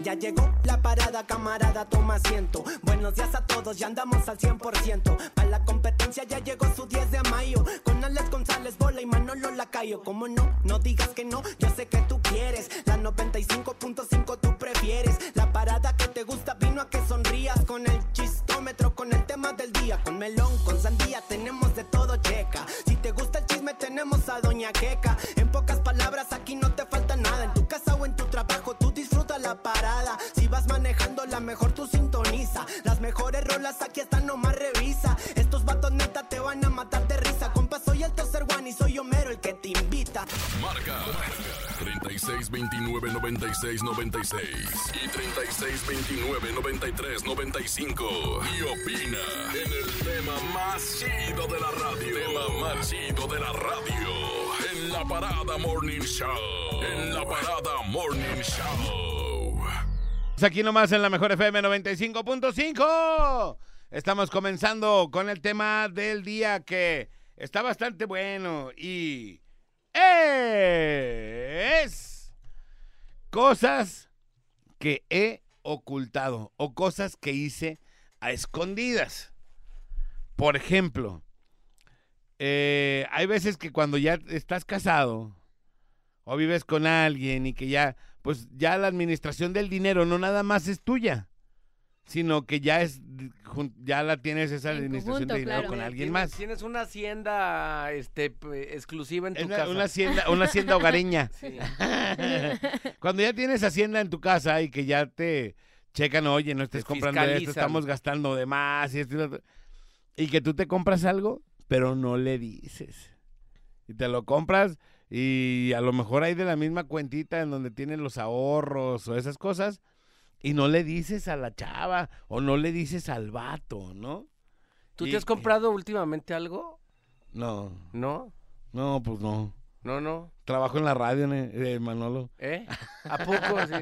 ya llegó la parada, camarada, toma asiento. Buenos días a todos, ya andamos al 100%. Para la competencia ya llegó su 10 de mayo. Con Alex González, Bola y Manolo Lacayo. ¿Cómo no? No digas que no, yo sé que tú quieres. La 95.5 tú prefieres. La parada que te gusta vino a que sonrías. Con el chistómetro, con el tema del día. Con melón, con sandía, tenemos de todo, checa. Si te gusta el chisme, tenemos a Doña Queca. En pocas palabras, aquí no te falta nada. En tu casa o en tu trabajo, tú disfruta la parada. Si vas manejando, la mejor tú sintoniza. Las mejores rolas aquí están, nomás revisa. Estos vatos neta te van a matar de risa. Compa, soy el Tozer One y soy Homero el que te invita. Marca 36299696 y 36299395 y opina en el tema más chido de la radio. Tema más chido de la radio. En la Parada Morning Show. En la Parada Morning Show. Aquí nomás en la Mejor FM 95.5. Estamos comenzando con el tema del día que está bastante bueno y es cosas que he ocultado o cosas que hice a escondidas. Por ejemplo, hay veces que cuando ya estás casado o vives con alguien y que ya, pues ya la administración del dinero no nada más es tuya, sino que ya la tienes esa administración de dinero, claro, con alguien más. Tienes una hacienda exclusiva en tu casa. Una hacienda hogareña. Sí. Cuando ya tienes hacienda en tu casa y que ya te checan, oye, no estés comprando esto, estamos gastando de más y que tú te compras algo, pero no le dices. Y te lo compras y a lo mejor hay de la misma cuentita en donde tienen los ahorros o esas cosas. Y no le dices a la chava o no le dices al vato, ¿no? ¿Tú te has comprado últimamente algo? No. ¿No? No, pues no. No. Trabajo en la radio, Manolo. ¿A poco? Sí.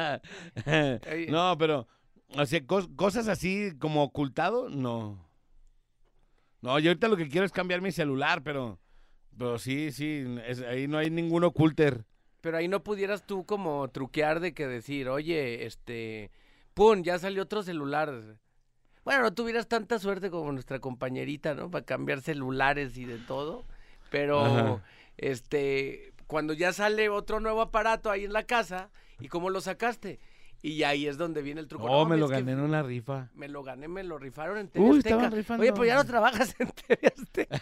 No, pero, o sea, cosas así como ocultado, no. No, yo ahorita lo que quiero es cambiar mi celular, pero sí, ahí no hay ningún oculter. Pero ahí no pudieras tú como truquear de que decir, oye, ¡pum! Ya salió otro celular. Bueno, no tuvieras tanta suerte como nuestra compañerita, ¿no? Para cambiar celulares y de todo. Pero, ajá, cuando ya sale otro nuevo aparato ahí en la casa, ¿y cómo lo sacaste? Y ahí es donde viene el truco. No, me lo gané en una rifa. Me lo rifaron en TV Azteca. Estaban rifando. Oye, pues ya no trabajas en TV Azteca.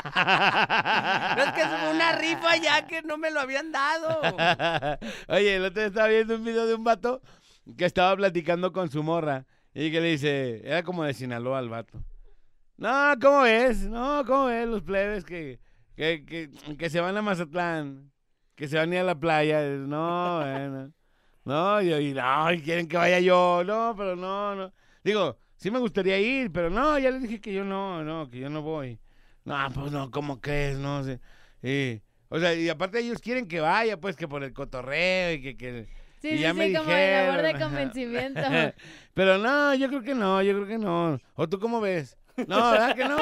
No, es que es una rifa ya que no me lo habían dado. Oye, el otro día estaba viendo un video de un vato que estaba platicando con su morra y que le dice, era como de Sinaloa al vato. No, ¿cómo ves? Los plebes que se van a Mazatlán, que se van a ir a la playa. No, bueno. No, y quieren que vaya yo. No, pero no. Digo, sí me gustaría ir, pero no, ya les dije que yo no voy. No, pues no, ¿cómo crees? No sé. O sea, y aparte ellos quieren que vaya, pues, que por el cotorreo y que sí, y ya sí, me sí, como de labor de convencimiento. Pero no, yo creo que no. ¿O tú cómo ves? No, ¿verdad que no?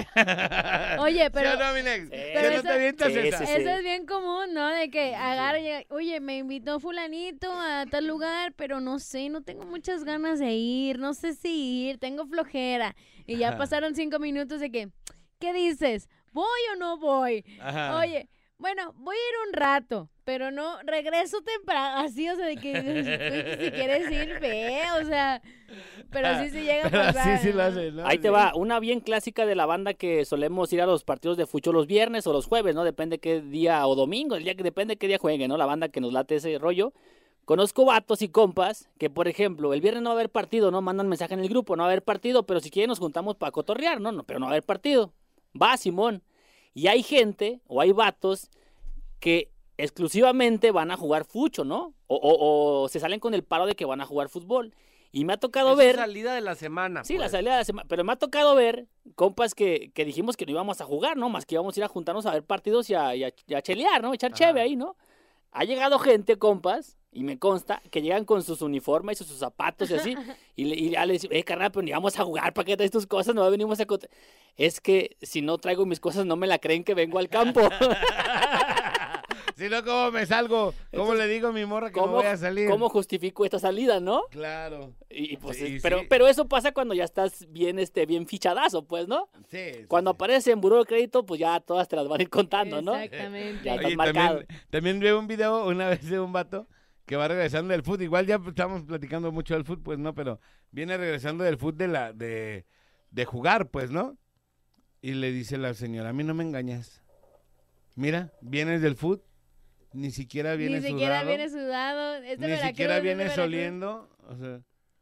Oye, pero... ¿Sí o no, mi Nex? Pero ¿Sí no te avientas esa? Eso es bien común, ¿no? De que agarre, oye, me invitó fulanito a tal lugar, pero no sé, no tengo muchas ganas de ir, no sé si ir, tengo flojera. Y ya pasaron 5 minutos de que, ¿qué dices? ¿Voy o no voy? Ajá. Oye, bueno, voy a ir un rato, pero no, regreso temprano, así, o sea, de que si quieres ir, ve, o sea, pero sí se llega a pasar. Sí lo hace, ¿no? Ahí te va, una bien clásica de la banda que solemos ir a los partidos de fútbol los viernes o los jueves, ¿no? Depende qué día, o domingo, depende qué día jueguen, ¿no? La banda que nos late ese rollo. Conozco vatos y compas que, por ejemplo, el viernes no va a haber partido, ¿no? Mandan mensaje en el grupo, no va a haber partido, pero si quieren nos juntamos para cotorrear, ¿no? Pero no va a haber partido. Va, Simón. Y hay gente, o hay vatos, que exclusivamente van a jugar fucho, ¿no? O se salen con el paro de que van a jugar fútbol. Y me ha tocado ver... la salida de la semana. Sí, pues. la salida de la semana. Pero me ha tocado ver compas que dijimos que no íbamos a jugar, ¿no? Más que íbamos a ir a juntarnos a ver partidos y a chelear, ¿no? Echar cheve ahí, ¿no? Ha llegado gente, compas, y me consta, que llegan con sus uniformes y sus zapatos y así, y ya les digo, carnal, pero ni vamos a jugar, ¿para qué traes tus cosas? No venimos a... Es que si no traigo mis cosas no me la creen que vengo al campo. Sí, Si no, ¿cómo me salgo? ¿Cómo Entonces, le digo a mi morra que no voy a salir? ¿Cómo justifico esta salida, no? Claro. Y pues, Sí, pero, sí. pero eso pasa cuando ya estás bien, bien fichadazo, pues, ¿no? Sí. Cuando aparece en buró de crédito, pues ya todas te las van a ir contando, ¿no? Exactamente. Ya. Oye, marcado. también vi un video una vez de un vato que va regresando del fútbol. Igual ya estamos platicando mucho del fútbol, pues no, pero viene regresando del fútbol de jugar, pues, ¿no? Y le dice la señora, a mí no me engañas. Mira, vienes del fútbol, ni siquiera vienes Ni siquiera sudado, viene sudado. Es de ni Veracruz, siquiera es de vienes Veracruz. oliendo. O sea,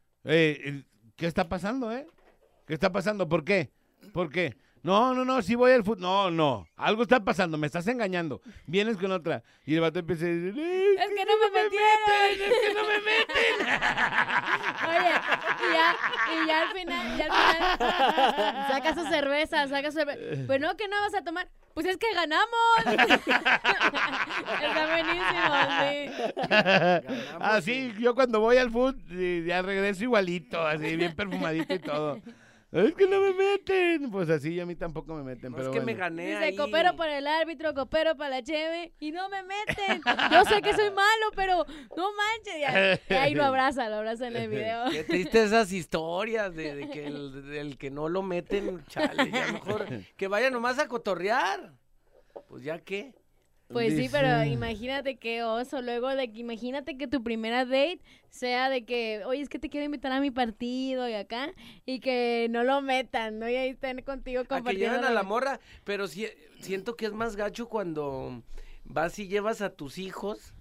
¿qué está pasando, ¿Qué está pasando? ¿Por qué? ¿Por qué? No, sí voy al fútbol. No, algo está pasando, me estás engañando. Vienes con otra. Y el vato empieza a decir, Es que no me metieron. es que no me meten. Oye, y ya al final, saca su cerveza. Pues no, que no vas a tomar. Pues es que ganamos. Está buenísimo, sí. Así, yo cuando voy al fútbol, ya regreso igualito, así, bien perfumadito y todo. Es que no me meten. Pues así a mí tampoco me meten, No, pero es que me bueno. gané Dice, ahí. coopero para el árbitro, coopero para la cheve, y no me meten. Yo sé que soy malo, pero no manches. Y ahí lo abraza en el video. Qué triste esas historias de que el que no lo meten, chale, ya mejor que vaya nomás a cotorrear. Pues ya qué. Pues sí, Dice- pero imagínate qué oso. Luego de que imagínate que tu primera date sea de que, oye, es que te quiero invitar a mi partido y acá, y que no lo metan, ¿no? Y ahí estén contigo A que compartiendo. lleven a la morra, pero sí, siento que es más gacho cuando vas y llevas a tus hijos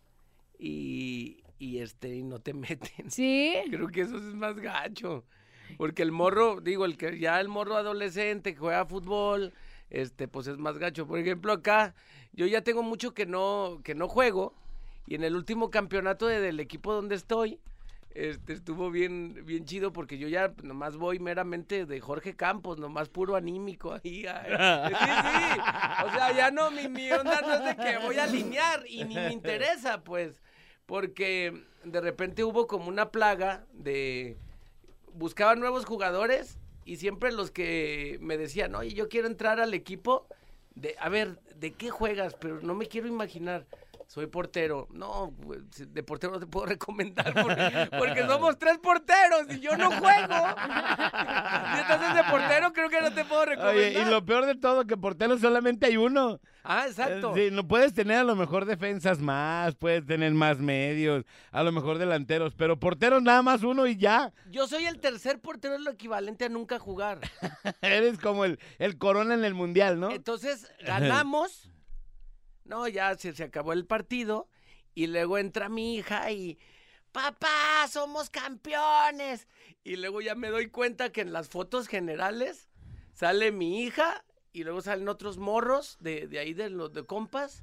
y no te meten. Sí. Creo que eso es más gacho. Porque el morro, digo, el morro adolescente que juega fútbol, pues es más gacho. Por ejemplo, acá, yo ya tengo mucho que no juego, y en el último campeonato del equipo donde estoy, estuvo bien chido, porque yo ya nomás voy meramente de Jorge Campos, nomás puro anímico ahí. Ay. Sí. O sea, ya no, mi onda no es de que voy a alinear, y ni me interesa, pues, porque de repente hubo como una plaga buscaban nuevos jugadores, y siempre los que me decían, oye, yo quiero entrar al equipo, a ver, ¿de qué juegas? Pero no me quiero imaginar. Soy portero. No, de portero no te puedo recomendar porque somos 3 porteros y yo no juego. Si estás de portero, creo que no te puedo recomendar. Oye, y lo peor de todo, que portero solamente hay uno. Ah, exacto. Sí, no puedes tener a lo mejor defensas más, puedes tener más medios, a lo mejor delanteros, pero porteros nada más uno y ya. Yo soy el tercer portero, es lo equivalente a nunca jugar. Eres como el Corona en el Mundial, ¿no? Entonces, ganamos. No, ya se acabó el partido. Y luego entra mi hija y... ¡Papá, somos campeones! Y luego ya me doy cuenta que en las fotos generales sale mi hija y luego salen otros morros de ahí de los de compas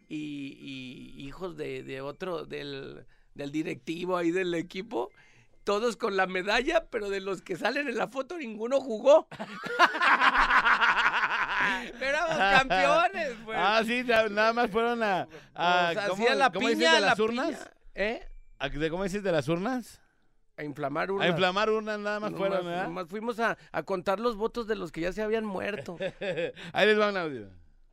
y hijos de otro, del directivo ahí del equipo. Todos con la medalla, pero de los que salen en la foto ninguno jugó. Éramos campeones, pues. Ah, sí, nada más fueron a Nos hacía la ¿cómo dices piña, de las la urnas? piña. ¿Eh? ¿Cómo dices de las urnas? A inflamar urnas. A inflamar urnas nada más Nomás- fueron, ¿verdad? nomás fuimos a contar los votos de los que ya se habían muerto. Ahí les va un audio.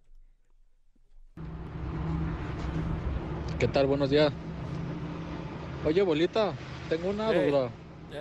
¿Qué tal? Buenos días. Oye, bolita, tengo una duda.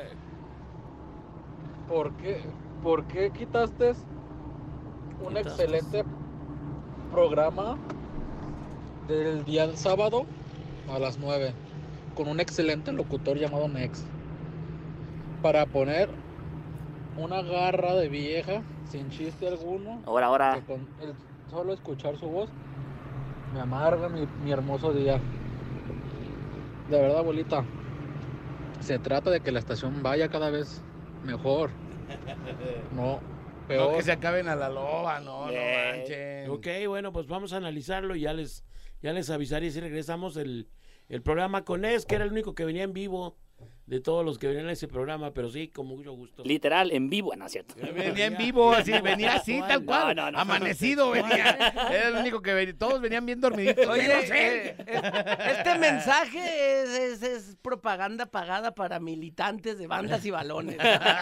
¿Por qué quitaste un excelente programa del día sábado a las 9 con un excelente locutor llamado Nex para poner una garra de vieja sin chiste alguno? Ahora. Que con el solo escuchar su voz me amarga mi hermoso día. De verdad, abuelita, se trata de que la estación vaya cada vez mejor. No, peor. No que se acaben a la loba, no manchen. Ok, bueno, pues vamos a analizarlo y ya les avisaré si regresamos el programa con que era el único que venía en vivo de todos los que venían a ese programa, pero sí, con mucho gusto. Literal, en vivo, ¿no es cierto? Venía en vivo, así, venía así, tal cual. No. Amanecido venía. Era el único que venía. Todos venían bien dormiditos. Oye, no sé. este mensaje es propaganda pagada para militantes de bandas y balones.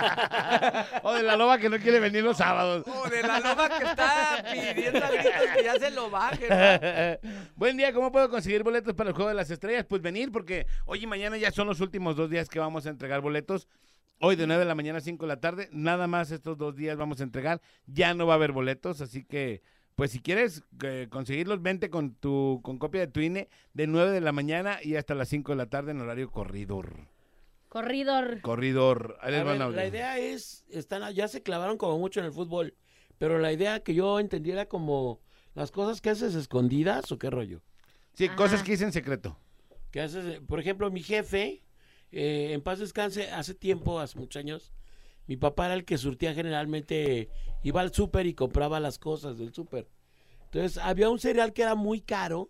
O de la loba que no quiere venir los sábados. O de la loba que está pidiendo a gritos que ya se lo bajen, ¿no? Buen día, ¿cómo puedo conseguir boletos para el Juego de las Estrellas? Pues venir, porque hoy y mañana ya son los últimos 2 días que vamos a entregar boletos. Hoy de 9 de la mañana a 5 de la tarde, nada más estos 2 días vamos a entregar. Ya no va a haber boletos, así que, pues si quieres conseguirlos, vente con copia de tu INE de 9 de la mañana y hasta las 5 de la tarde en horario corridor. Corridor. Ahí les van a La hablar. idea es, ya se clavaron como mucho en el fútbol, pero la idea que yo entendiera como las cosas que haces escondidas o qué rollo. Sí, cosas que hice en secreto. Que haces, por ejemplo, mi jefe, en paz descanse, hace muchos años, mi papá era el que surtía generalmente, iba al súper y compraba las cosas del súper. Entonces, había un cereal que era muy caro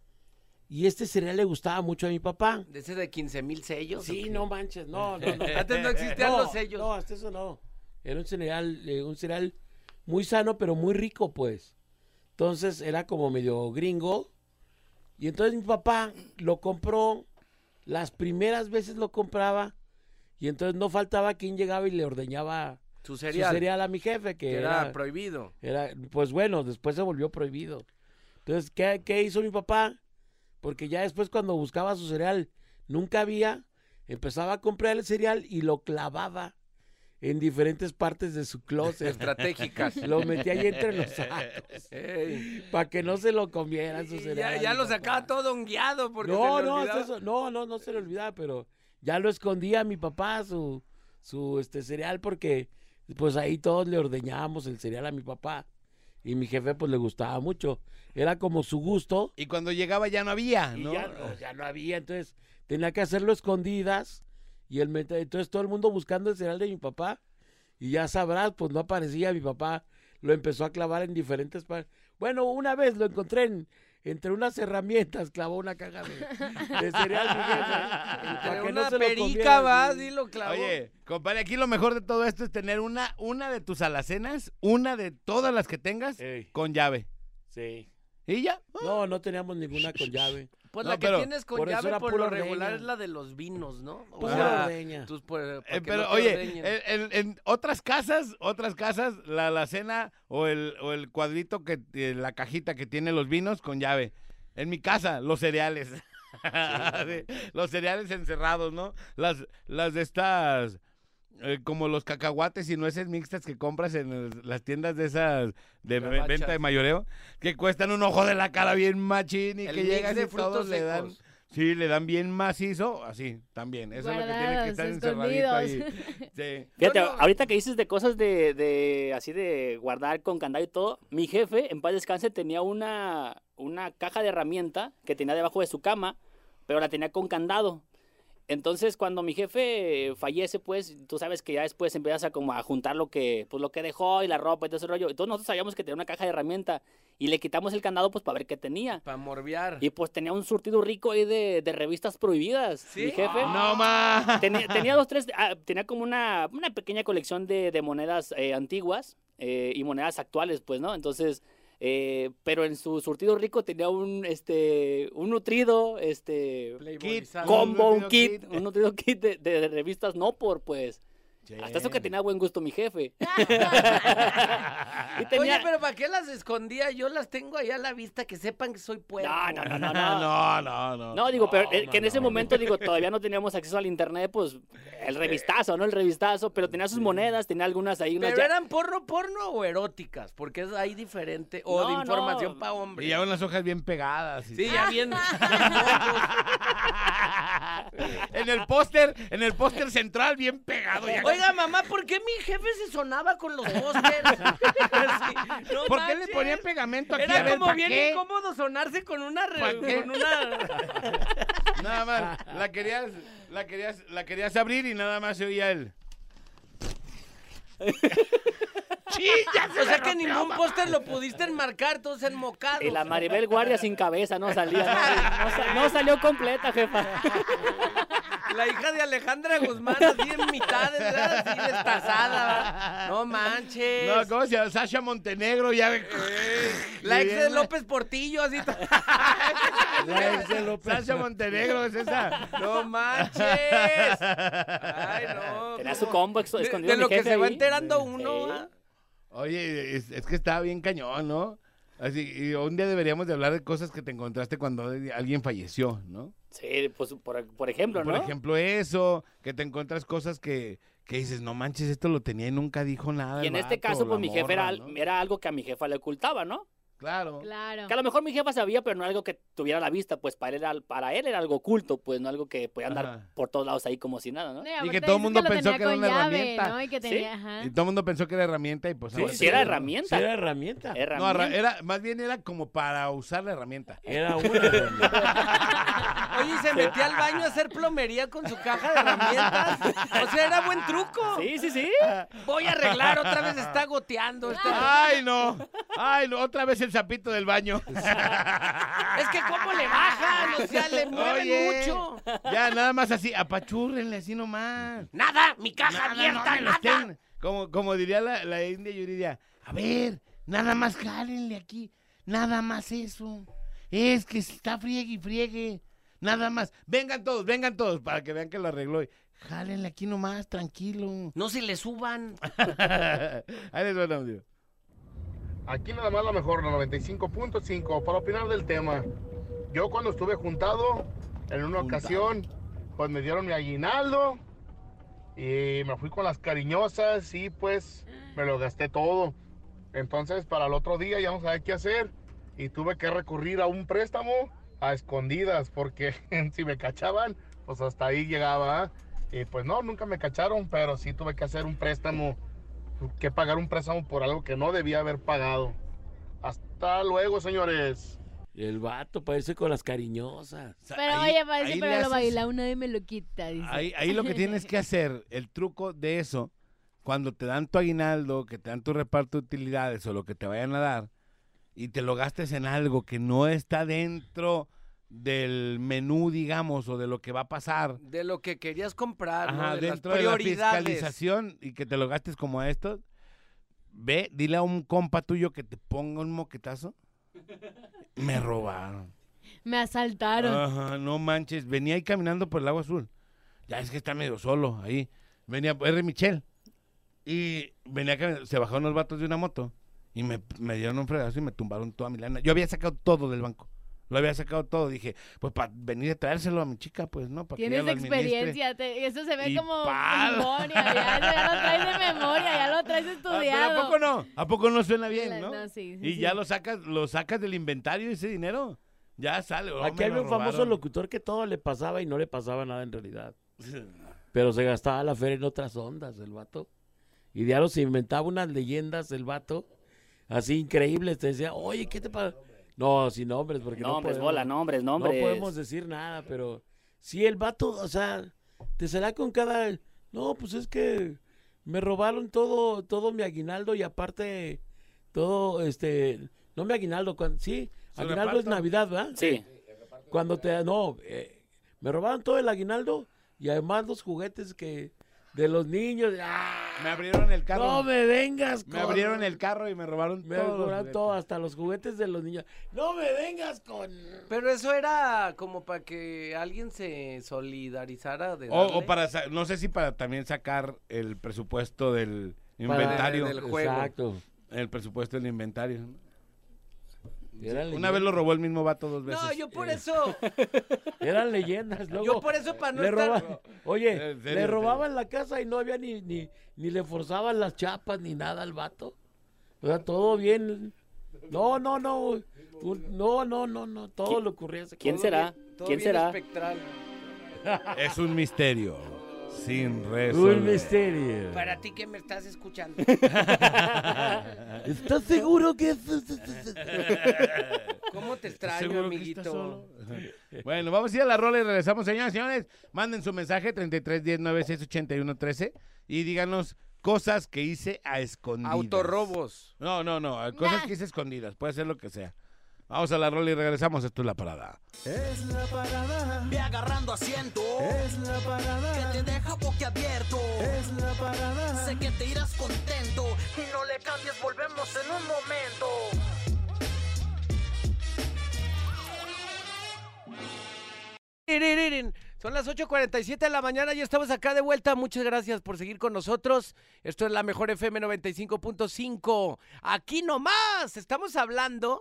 y este cereal le gustaba mucho a mi papá. ¿De ese de 15,000 sellos? Sí, no manches, no. Antes no existían los sellos. No, hasta eso no. Era un cereal muy sano, pero muy rico, pues. Entonces, era como medio gringo. Y entonces mi papá lo compró, las primeras veces lo compraba, y entonces no faltaba quien llegaba y le ordeñaba Su su cereal. cereal a mi jefe, que Era prohibido. pues bueno, después se volvió prohibido. Entonces, ¿qué hizo mi papá? Porque ya después cuando buscaba su cereal, nunca había, empezaba a comprar el cereal y lo clavaba en diferentes partes de su closet. Estratégicas. Lo metía ahí entre los sacos. Ey. Para que no se lo comieran su Y cereal. ya mi lo papá. sacaba todo hongueado porque No, se le no, olvidaba. hasta eso, no se le olvidaba, pero ya lo escondía mi papá, su cereal, porque pues ahí todos le ordeñábamos el cereal a mi papá. Y mi jefe pues le gustaba mucho. Era como su gusto. Y cuando llegaba ya no había, Y ¿no? ya no había, entonces tenía que hacerlo escondidas. Y entonces todo el mundo buscando el cereal de mi papá. Y ya sabrás, pues no aparecía mi papá. Lo empezó a clavar en diferentes partes. Bueno, una vez lo encontré entre unas herramientas, clavó una caja de cereal. Mi jefe, para que no Una se lo perica, comiera, va, sí. y lo clavó. Oye, compadre, aquí lo mejor de todo esto es tener una de tus alacenas, una de todas las que tengas, Ey. con llave. Sí. ¿Y ya? No teníamos ninguna con llave. Pues No, la que pero tienes con por eso llave era por pura lo regular ordeña. es la de los vinos, ¿no? O Pura sea, ordeña. para que Pero no te oye, ordeñen. en otras casas, la alacena o el cuadrito la cajita que tiene los vinos con llave. En mi casa, los cereales. Sí, los cereales encerrados, ¿no? Las de estas, como los cacahuates y nueces mixtas que compras en las tiendas de esas de Gabachas. venta de mayoreo, que cuestan un ojo de la cara bien machín y El que mix llegas de y todos frutos le dan. secos. Sí, le dan bien macizo, así, también. Eso es lo que tiene que estar encerradito ahí. Sí. Fíjate, Yo no- ahorita que dices de cosas así de guardar con candado y todo, mi jefe, en paz descanse, tenía una caja de herramienta que tenía debajo de su cama, pero la tenía con candado. Entonces, cuando mi jefe fallece, pues, tú sabes que ya después empiezas a juntar lo que dejó y la ropa y todo ese rollo. Entonces, nosotros sabíamos que tenía una caja de herramienta y le quitamos el candado, pues, para ver qué tenía. Para morbear. Y, pues, tenía un surtido rico ahí de revistas prohibidas, ¿Sí? mi jefe. No más. Tenía 2, 3, tenía como una pequeña colección de monedas antiguas y monedas actuales, pues, ¿no? Entonces, pero en su surtido rico tenía un nutrido, Playboyizado. combo, un nutrido kit, un nutrido kit de revistas Nopor, pues. Hasta eso que tenía buen gusto mi jefe. Y tenía- Oye, pero ¿para qué las escondía? Yo las tengo ahí a la vista, que sepan que soy puerco. No, No, digo, pero que en ese momento, digo, todavía no teníamos acceso al internet, pues, el revistazo, pero tenía sus monedas, tenía algunas ahí. unas ¿Pero ya- eran porno o eróticas? Porque es ahí diferente. O de No, información no. para hombres. Y ya unas hojas bien pegadas. y- Sí, ya bien. En el póster central bien pegado. Ya. Oiga, mamá, ¿por qué mi jefe se sonaba con los pósters? Sí, no ¿Por qué le manches. ponían pegamento aquí? A Era ver, como ¿pa' bien qué? incómodo sonarse con una... ¿Pa' qué? Con una... Nada más, la querías abrir y nada más se oía el... ¡Chilla! O sea que ningún póster lo pudiste enmarcar, todos enmocados. Y la Maribel Guardia sin cabeza no salía, no salió completa, jefa. La hija de Alejandra Guzmán, así en mitad, ¿verdad? Así destazada, ¿verdad? No manches. No, ¿cómo se llama? Sasha Montenegro, ya. La ex de López Portillo, así. La ex de López. Sasha Montenegro es esa. No manches. Ay, no. Tenía su combo escondido. De mi lo que jefe se va ahí. enterando uno, Sí. ¿ah? Oye, es que estaba bien cañón, ¿no? Así, y un día deberíamos de hablar de cosas que te encontraste cuando alguien falleció, ¿no? Sí, pues por ejemplo, ¿no? Por ejemplo, eso, que te encuentras cosas que dices, no manches, esto lo tenía y nunca dijo nada. Y el en este vato, caso, la pues mi jefe morra, ¿no? era algo que a mi jefa le ocultaba, ¿no? Claro. Claro. Que a lo mejor mi jefa sabía, pero no algo que tuviera a la vista, pues para él era algo oculto, pues no algo que podía andar Ajá. por todos lados ahí como si nada, ¿no? No, Y aparte que todo el dices mundo lo pensó tenía que era con una llave, herramienta. ¿no? Y que Sí. tenía, ajá. Y todo el mundo pensó que era herramienta y pues... Sí, ahora sí sí era ¿no? herramienta. Sí, era herramienta. No, más bien era como para usar la herramienta. Era una herramienta. Oye, ¿y se metía al baño a hacer plomería con su caja de herramientas? O sea, era buen truco. Sí, sí, sí. Voy a arreglar, otra vez está goteando. está- ¡Ay, no! ¡Ay, no! Otra vez el sapito del baño. Es que cómo le bajan, o sea, le mueven Oye, mucho. Ya, nada más así, apachúrrenle así nomás. Nada, mi caja Nada, abierta, no me lo nada. estén- Como diría la India Yuridia, a ver, nada más jálenle aquí, nada más eso. Es que está friegue y friegue, nada más. Vengan todos, para que vean que lo arregló. Jálenle aquí nomás, tranquilo. No se le suban. Ahí les va el audio. Aquí nada más la mejor, la 95.5, para opinar del tema. Yo cuando estuve juntado, en una ocasión, pues me dieron mi aguinaldo y me fui con las cariñosas y pues me lo gasté todo. Entonces para el otro día ya no sabía qué hacer y tuve que recurrir a un préstamo a escondidas porque si me cachaban, pues hasta ahí llegaba. Y pues no, nunca me cacharon, pero sí tuve que hacer un préstamo, que pagar un préstamo por algo que no debía haber pagado. Hasta luego, señores. El vato parece con las cariñosas. Pero oye, parece, ahí pero le lo haces- baila una vez me lo quita, dice. Ahí lo que tienes que hacer, el truco de eso, cuando te dan tu aguinaldo, que te dan tu reparto de utilidades o lo que te vayan a dar, y te lo gastes en algo que no está dentro del menú, digamos, o de lo que va a pasar. De lo que querías comprar, ¿no? Ajá, De las dentro de la prioridades. fiscalización y que te lo gastes como a esto, ve, dile a un compa tuyo que te ponga un moquetazo. Me robaron. Me asaltaron. Ajá, no manches, venía ahí caminando por el agua azul. Ya es que está medio solo ahí. Venía R. Michel. Y venía caminando, se bajaron los vatos de una moto y me dieron un fregazo y me tumbaron toda mi lana. Yo había sacado todo del banco. Lo había sacado todo. Dije, pues para venir a traérselo a mi chica, pues, ¿no? Para que ella Tienes lo administre. experiencia, eso se ve Y como pal. memoria, ya lo traes de memoria, ya lo traes Ah, estudiado. pero ¿a poco no? ¿A poco no suena bien, no? No, sí, sí, Y sí. ya lo sacas del inventario ese dinero. Ya sale. oh, Aquí me había lo un famoso robaron. locutor que todo le pasaba y no le pasaba nada en realidad. Pero se gastaba la feria en otras ondas, el vato. Y diario se inventaba unas leyendas, el vato, así increíbles. Te decía, oye, ¿qué te pasa? No, sin nombres, porque Nombres, no bola, podemos, nombres. no podemos decir nada, pero sí, el vato, o sea, te será con cada... No, pues es que me robaron todo mi aguinaldo y aparte todo, no mi aguinaldo, sí, Su aguinaldo es reparto. Navidad, ¿verdad? Sí. Cuando me robaron todo el aguinaldo y además los juguetes de los niños. ¡Ah! Me abrieron el carro. No me vengas Me abrieron el carro y me robaron Me todo. robaron todo, hasta los juguetes de los niños. No me vengas con... Pero eso era como para que alguien se solidarizara de O darle. para, no sé si para también sacar el presupuesto del inventario. del juego. Exacto. El presupuesto del inventario. Eran Una vez lo robó el mismo vato 2 veces. No, yo por Eh, eso, Eran leyendas. Luego yo por eso para no le estar... roba- Oye, En serio, le robaban la casa y no había ni le forzaban las chapas ni nada al vato. O sea, todo bien. No. No, todo le ocurría. ¿Quién será? Todo ¿Quién bien será? espectral. Es un misterio sin resolver. Un misterio. Para ti que me estás escuchando. ¿Estás seguro que ¿Cómo te ¿Estás extraño, seguro que estás amiguito? solo? Bueno, vamos a ir a la rola y regresamos, señoras y señores. Manden su mensaje 3310968113 y díganos cosas que hice a escondidas. Autorrobos. No, cosas que hice escondidas, puede ser lo que sea. Vamos a la rola y regresamos. Esto es La Parada. Es la parada. Ve agarrando asiento. Es la parada. Que te deja boquiabierto. Es la parada. Sé que te irás contento. Y no le cambies, volvemos en un momento. Son las 8:47 de la mañana y estamos acá de vuelta. Muchas gracias por seguir con nosotros. Esto es la mejor FM 95.5. Aquí nomás estamos hablando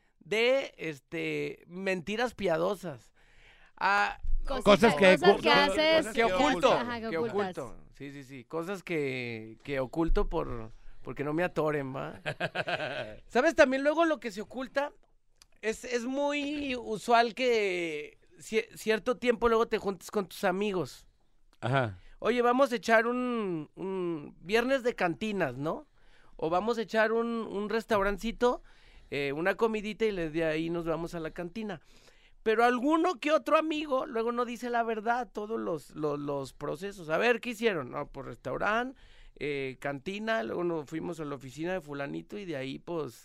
de mentiras piadosas. Cosas que haces. Que oculto. Ajá, que Que ocultas. oculto. Sí. Cosas que oculto porque no me atoren, ¿va? ¿Sabes? También luego lo que se oculta es muy usual que cierto tiempo luego te juntes con tus amigos. Ajá. Oye, vamos a echar un viernes de cantinas, ¿no? O vamos a echar un restaurancito, una comidita y de ahí nos vamos a la cantina. Pero alguno que otro amigo luego no dice la verdad, todos los procesos. A ver, ¿qué hicieron? No, pues restaurante, cantina, luego nos fuimos a la oficina de fulanito y de ahí pues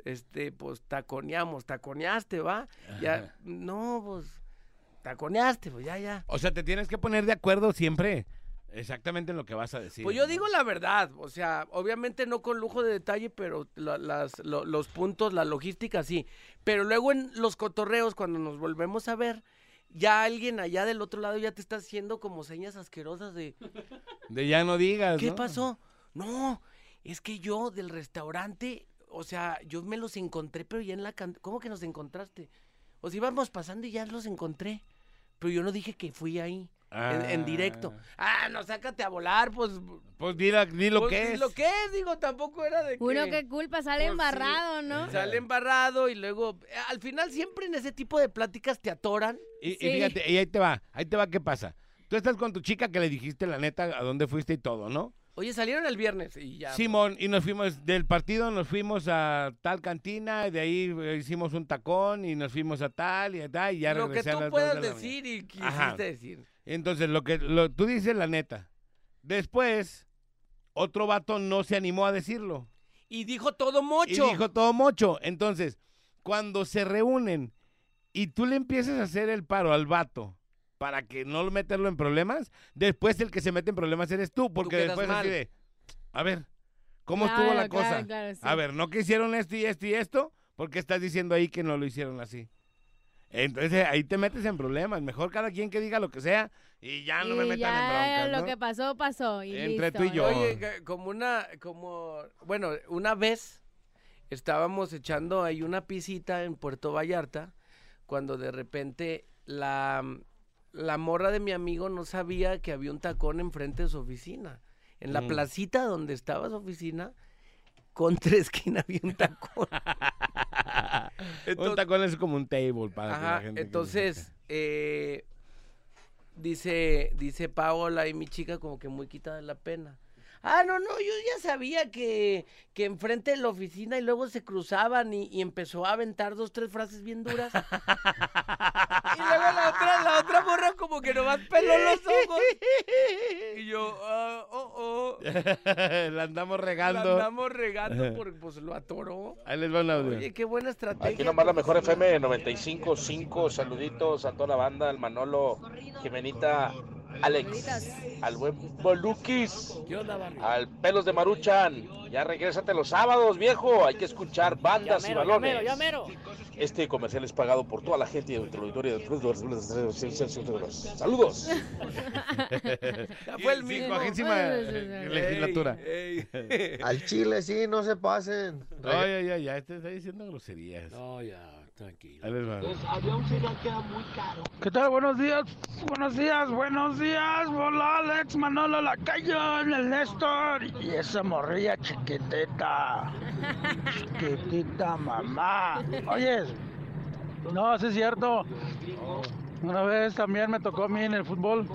taconeaste, ¿va? Ya, no, pues, taconeaste, pues ya. O sea, te tienes que poner de acuerdo siempre exactamente en lo que vas a decir. Pues yo digo la verdad, o sea, obviamente no con lujo de detalle, pero los puntos, la logística sí. Pero luego en los cotorreos, cuando nos volvemos a ver, ya alguien allá del otro lado ya te está haciendo como señas asquerosas de... De ya no digas, ¿Qué ¿no? pasó? No, es que yo del restaurante, o sea, yo me los encontré, pero ya en la cantina... ¿Cómo que nos encontraste? O sea, íbamos pasando y ya los encontré, pero yo no dije que fui ahí. En directo. No, sácate a volar, pues. Pues di lo que es. Lo que es, digo, tampoco era de que... Uno que culpa, sale Pues embarrado, sí, ¿no? Sale embarrado y luego, al final siempre en ese tipo de pláticas te atoran. Y Sí. fíjate, y ahí te va, ¿qué pasa? Tú estás con tu chica que le dijiste la neta a dónde fuiste y todo, ¿no? Oye, salieron el viernes y ya. Simón, y nos fuimos del partido, nos fuimos a tal cantina, y de ahí hicimos un tacón y nos fuimos a tal y a tal, y ya Lo que regresé a tú las 2 puedas de la decir y Ajá. quisiste decir. Entonces, tú dices la neta. Después, otro vato no se animó a decirlo. Y dijo todo mocho. Y dijo todo mocho. Entonces, cuando se reúnen y tú le empiezas a hacer el paro al vato para que no meterlo en problemas, después el que se mete en problemas eres tú, porque quedas después mal. así de, a ver, ¿cómo Claro, estuvo la claro, cosa? claro, sí. A ver, ¿no que hicieron esto y esto y esto? ¿Por qué estás diciendo ahí que no lo hicieron así? Entonces ahí te metes en problemas. Mejor cada quien que diga lo que sea y ya no me Y metan ya en broncas, lo ¿no? que pasó, pasó. Y Entre listo, tú y yo. ¿no? Oye, una vez estábamos echando ahí una pisita en Puerto Vallarta cuando de repente la morra de mi amigo no sabía que había un tacón enfrente de su oficina. En la placita donde estaba su oficina, contra esquina había un tacón. Un tacón es como un table para que la Ajá, gente que entonces, dice Paola y mi chica como que muy quitada de la pena. No, yo ya sabía que enfrente de la oficina y luego se cruzaban y empezó a aventar 2, 3 frases bien duras. Y luego la otra morra como que nomás peló los ojos. Y yo, la andamos regando. porque pues lo atoró. Ahí les va un audio. Oye, qué buena estrategia. Aquí nomás la mejor FM 95.5. Saluditos a toda la banda, al Manolo, Jimenita, Alex, al buen Boluquis, al Pelos de Maruchan. Ya regrésate los sábados, viejo. Hay que escuchar bandas y balones. Ya mero. Este comercial es pagado por toda la gente de la auditoría. Saludos. Ya fue el mismo. 50ª legislatura. Al chile sí, no se pasen. Ya, este está diciendo groserías. No, ya, tranquilo. Ahí les va. ¿Qué tal? Buenos días. Hola, Alex, Manolo, la calle, el Néstor. Y esa morrilla chiquitita. Chiquitita, mamá. Oye, no, sí es cierto. Una vez también me tocó a mí en el fútbol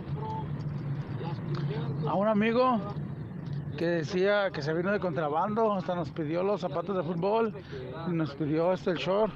a un amigo que decía que se vino de contrabando, hasta nos pidió los zapatos de fútbol y nos pidió el short.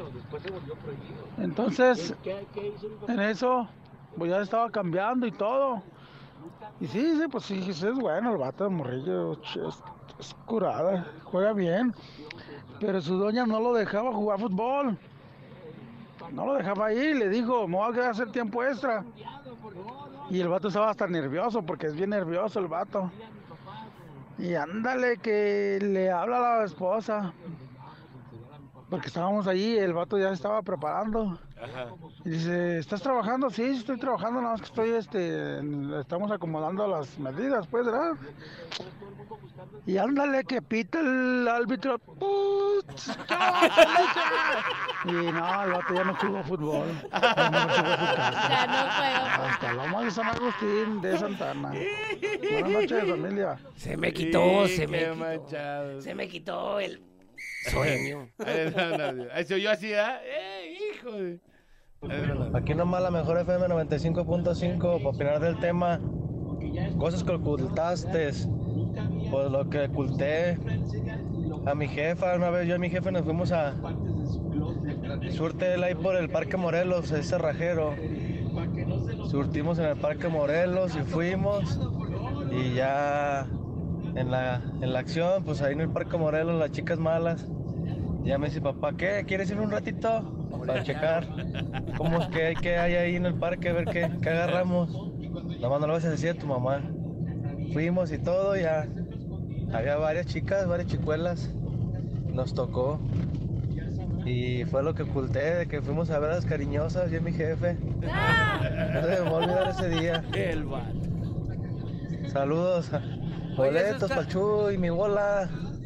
Entonces, en eso, pues ya estaba cambiando y todo. Y sí, pues sí, es bueno el vato de Morrillo, es curada, juega bien. pero su doña no lo dejaba jugar fútbol. No lo dejaba ir, le dijo, me voy a quedar a hacer tiempo extra. Y el vato estaba hasta nervioso, porque es bien nervioso el vato. Y ándale que le habla a la esposa, porque estábamos allí, el vato ya estaba preparando. Ajá. Y dice, ¿estás trabajando? Sí, estoy trabajando, nada más que estamos acomodando las medidas, pues, ¿verdad? Y ándale que pita el árbitro. Y no, el vato ya no jugó fútbol. Ya no jugó su casa. Ya no juego. Hasta Lomas de San Agustín de Santana. Buenas noches, familia. Se me quitó, Sí, se me qué quitó. manchado. Se me quitó el sueño. Ahí se oyó así, ¿ah? Hijo de... Aquí nomás la mejor FM 95.5 para opinar del tema. Cosas que ocultaste. Pues lo que oculté a mi jefa. Una vez yo y mi jefe nos fuimos a surtir ahí por el Parque Morelos, ese cerrajero. Surtimos en el Parque Morelos y fuimos. Y ya en la acción, pues ahí en el Parque Morelos, las chicas malas. Ya me dice papá, ¿qué? ¿Quieres ir un ratito? Para checar cómo es que hay ahí en el parque, a ver qué agarramos. Nada más no lo vas a decir a tu mamá. Fuimos y todo, ya había varias chicas, varias chicuelas. Nos tocó. Y fue lo que oculté, de que fuimos a ver a las cariñosas, yo y mi jefe. No se me va a olvidar ese día. El vato. Saludos. Boletos, Pachú y mi bola.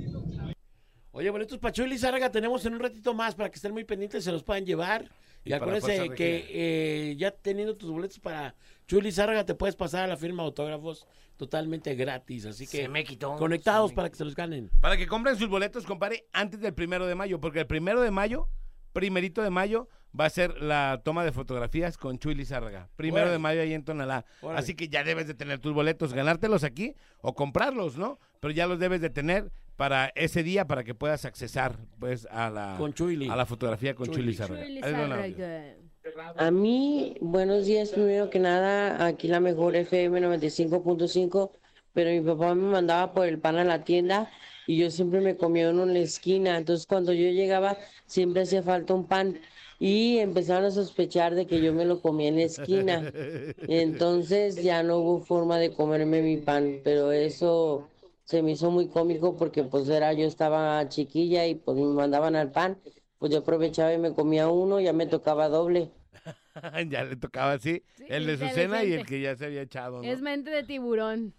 Oye, boletos para Chuy Lizárraga tenemos en un ratito más para que estén muy pendientes, se los puedan llevar. Y para acuérdense Fuerza que ya teniendo tus boletos para Chuy Lizárraga te puedes pasar a la firma de autógrafos totalmente gratis. Así que Se me quitó. conectados para que se los ganen. Para que compren sus boletos, compadre, antes del 1 de mayo, porque el 1 de mayo, primerito de mayo, va a ser la toma de fotografías con Chuy Lizárraga. 1 de mayo ahí en Tonalá. Órale. Así que ya debes de tener tus boletos, ganártelos aquí o comprarlos, ¿no? Pero ya los debes de tener para ese día, para que puedas accesar, pues, a la fotografía con Chuy Lizárraga. Chuy Ahí va la- Lizárraga. A mí, buenos días, primero que nada, aquí la mejor FM 95.5, pero mi papá me mandaba por el pan a la tienda y yo siempre me comía uno en la esquina, entonces cuando yo llegaba siempre hacía falta un pan y empezaron a sospechar de que yo me lo comía en la esquina, entonces ya no hubo forma de comerme mi pan, pero eso se me hizo muy cómico porque pues yo estaba chiquilla y pues me mandaban al pan, pues yo aprovechaba y me comía uno, ya me tocaba doble. Ya le tocaba así, el de su cena y el que ya se había echado, ¿no? Es mente de tiburón.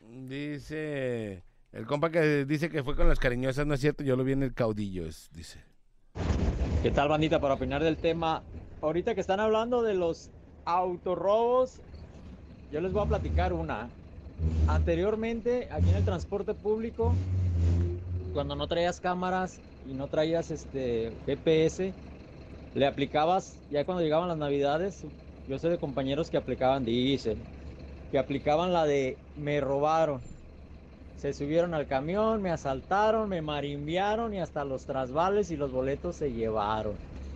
Dice el compa que dice que fue con las cariñosas, no es cierto, yo lo vi en el Caudillos, dice. ¿Qué tal, bandita? Para opinar del tema, ahorita que están hablando de los autorrobos, yo les voy a platicar una. Anteriormente, aquí en el transporte público, cuando no traías cámaras y no traías GPS, le aplicabas, ya cuando llegaban las navidades, yo sé de compañeros que aplicaban diésel, que aplicaban la de me robaron. Se subieron al camión, me asaltaron, me marimbiaron y hasta los trasvales y los boletos se llevaron.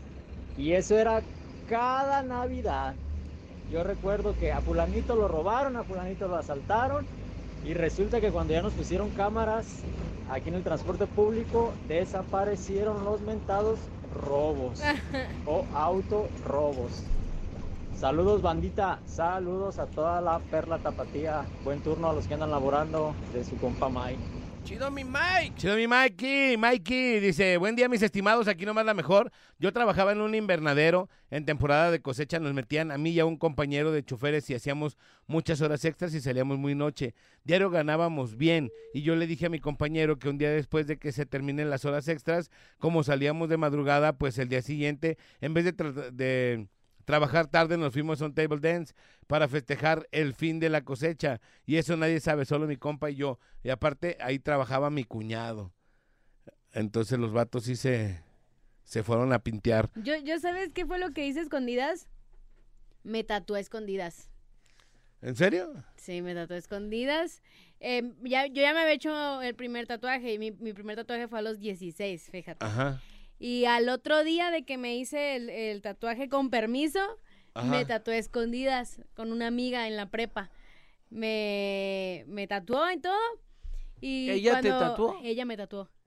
Y eso era cada Navidad. Yo recuerdo que a fulanito lo robaron, a fulanito lo asaltaron y resulta que cuando ya nos pusieron cámaras aquí en el transporte público, desaparecieron los mentados robos o autorrobos. Saludos, bandita, saludos a toda la perla tapatía. Buen turno a los que andan laborando, de su compa Mike. Chido mi Mike. Chido mi Mikey, dice, buen día mis estimados, aquí nomás la mejor. Yo trabajaba en un invernadero, en temporada de cosecha nos metían a mí y a un compañero de choferes y hacíamos muchas horas extras y salíamos muy noche. Diario ganábamos bien y yo le dije a mi compañero que un día después de que se terminen las horas extras, como salíamos de madrugada, pues el día siguiente, en vez de trabajar tarde, nos fuimos a un table dance para festejar el fin de la cosecha. Y eso nadie sabe, solo mi compa y yo. Y aparte, ahí trabajaba mi cuñado. Entonces los vatos sí se fueron a pintear. Yo ¿sabes qué fue lo que hice a escondidas? Me tatué a escondidas. ¿En serio? Sí, me tatué a escondidas. Yo ya me había hecho el primer tatuaje y mi primer tatuaje fue a los 16, fíjate. Ajá. Y al otro día de que me hice el tatuaje con permiso, Ajá. me tatué a escondidas con una amiga en la prepa. Me tatuó y todo. Y ¿Ella te cuando- tatuó? Ella me tatuó.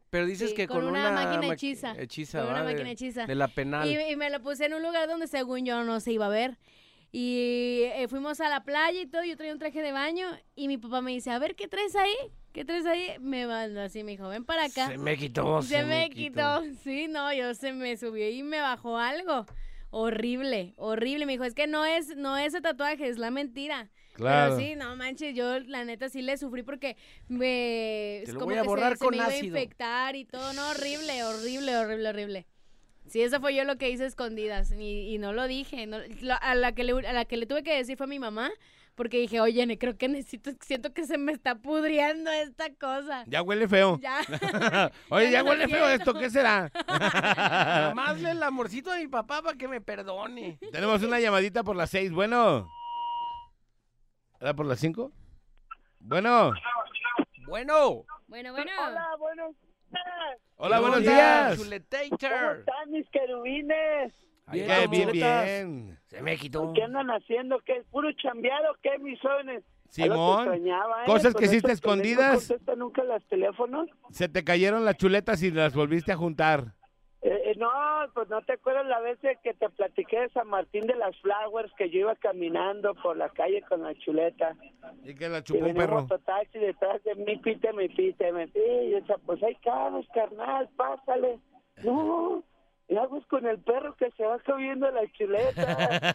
Pero dices Sí, que con una máquina hechiza. Hechiza, Con una ¿va? máquina hechiza. De la penal. Y me lo puse en un lugar donde según yo no se iba a ver. Y fuimos a la playa y todo, yo traía un traje de baño y mi papá me dice, a ver, ¿qué traes ahí? ¿Qué traes ahí? Me mandó así, me dijo, ven para acá. Se me quitó, Se me quitó. Sí, no, se me subió y me bajó algo. Horrible, horrible. Me dijo, es que no es el tatuaje, es la mentira. Claro. Pero sí, no manches, yo la neta sí le sufrí porque Te lo como voy a que borrar se con me iba a ácido. infectar y todo, no, horrible, horrible, horrible, horrible. Sí, eso fue yo lo que hice a escondidas y no lo dije. A la que le tuve que decir fue a mi mamá porque dije, oye, creo que siento que se me está pudriendo esta cosa. Ya huele feo. Ya. Oye, ya lo huele feo siento. esto, ¿qué será? Nomás hazle el amorcito de mi papá para que me perdone. Tenemos una llamadita por las 6, bueno. ¿Era por las 5? Bueno. Bueno. Bueno. Hola, buenos días. Hola, buenos días. ¿Cómo están mis querubines? Bien. Se me quitó. ¿Qué andan haciendo? ¿Qué? ¿Puro chambear o qué, mis jóvenes? Simón, cosas que hiciste escondidas. ¿No contesta nunca los teléfonos? Se te cayeron las chuletas y las volviste a juntar. No, pues no te acuerdas la vez que te platiqué de San Martín de las Flowers, que yo iba caminando por la calle con la chuleta. Y que la Y chupó un venía un perro. mototaxi detrás de mí, pite. Y yo decía, pues hay carros, carnal, pásale. No, y hago con el perro que se va comiendo la chuleta.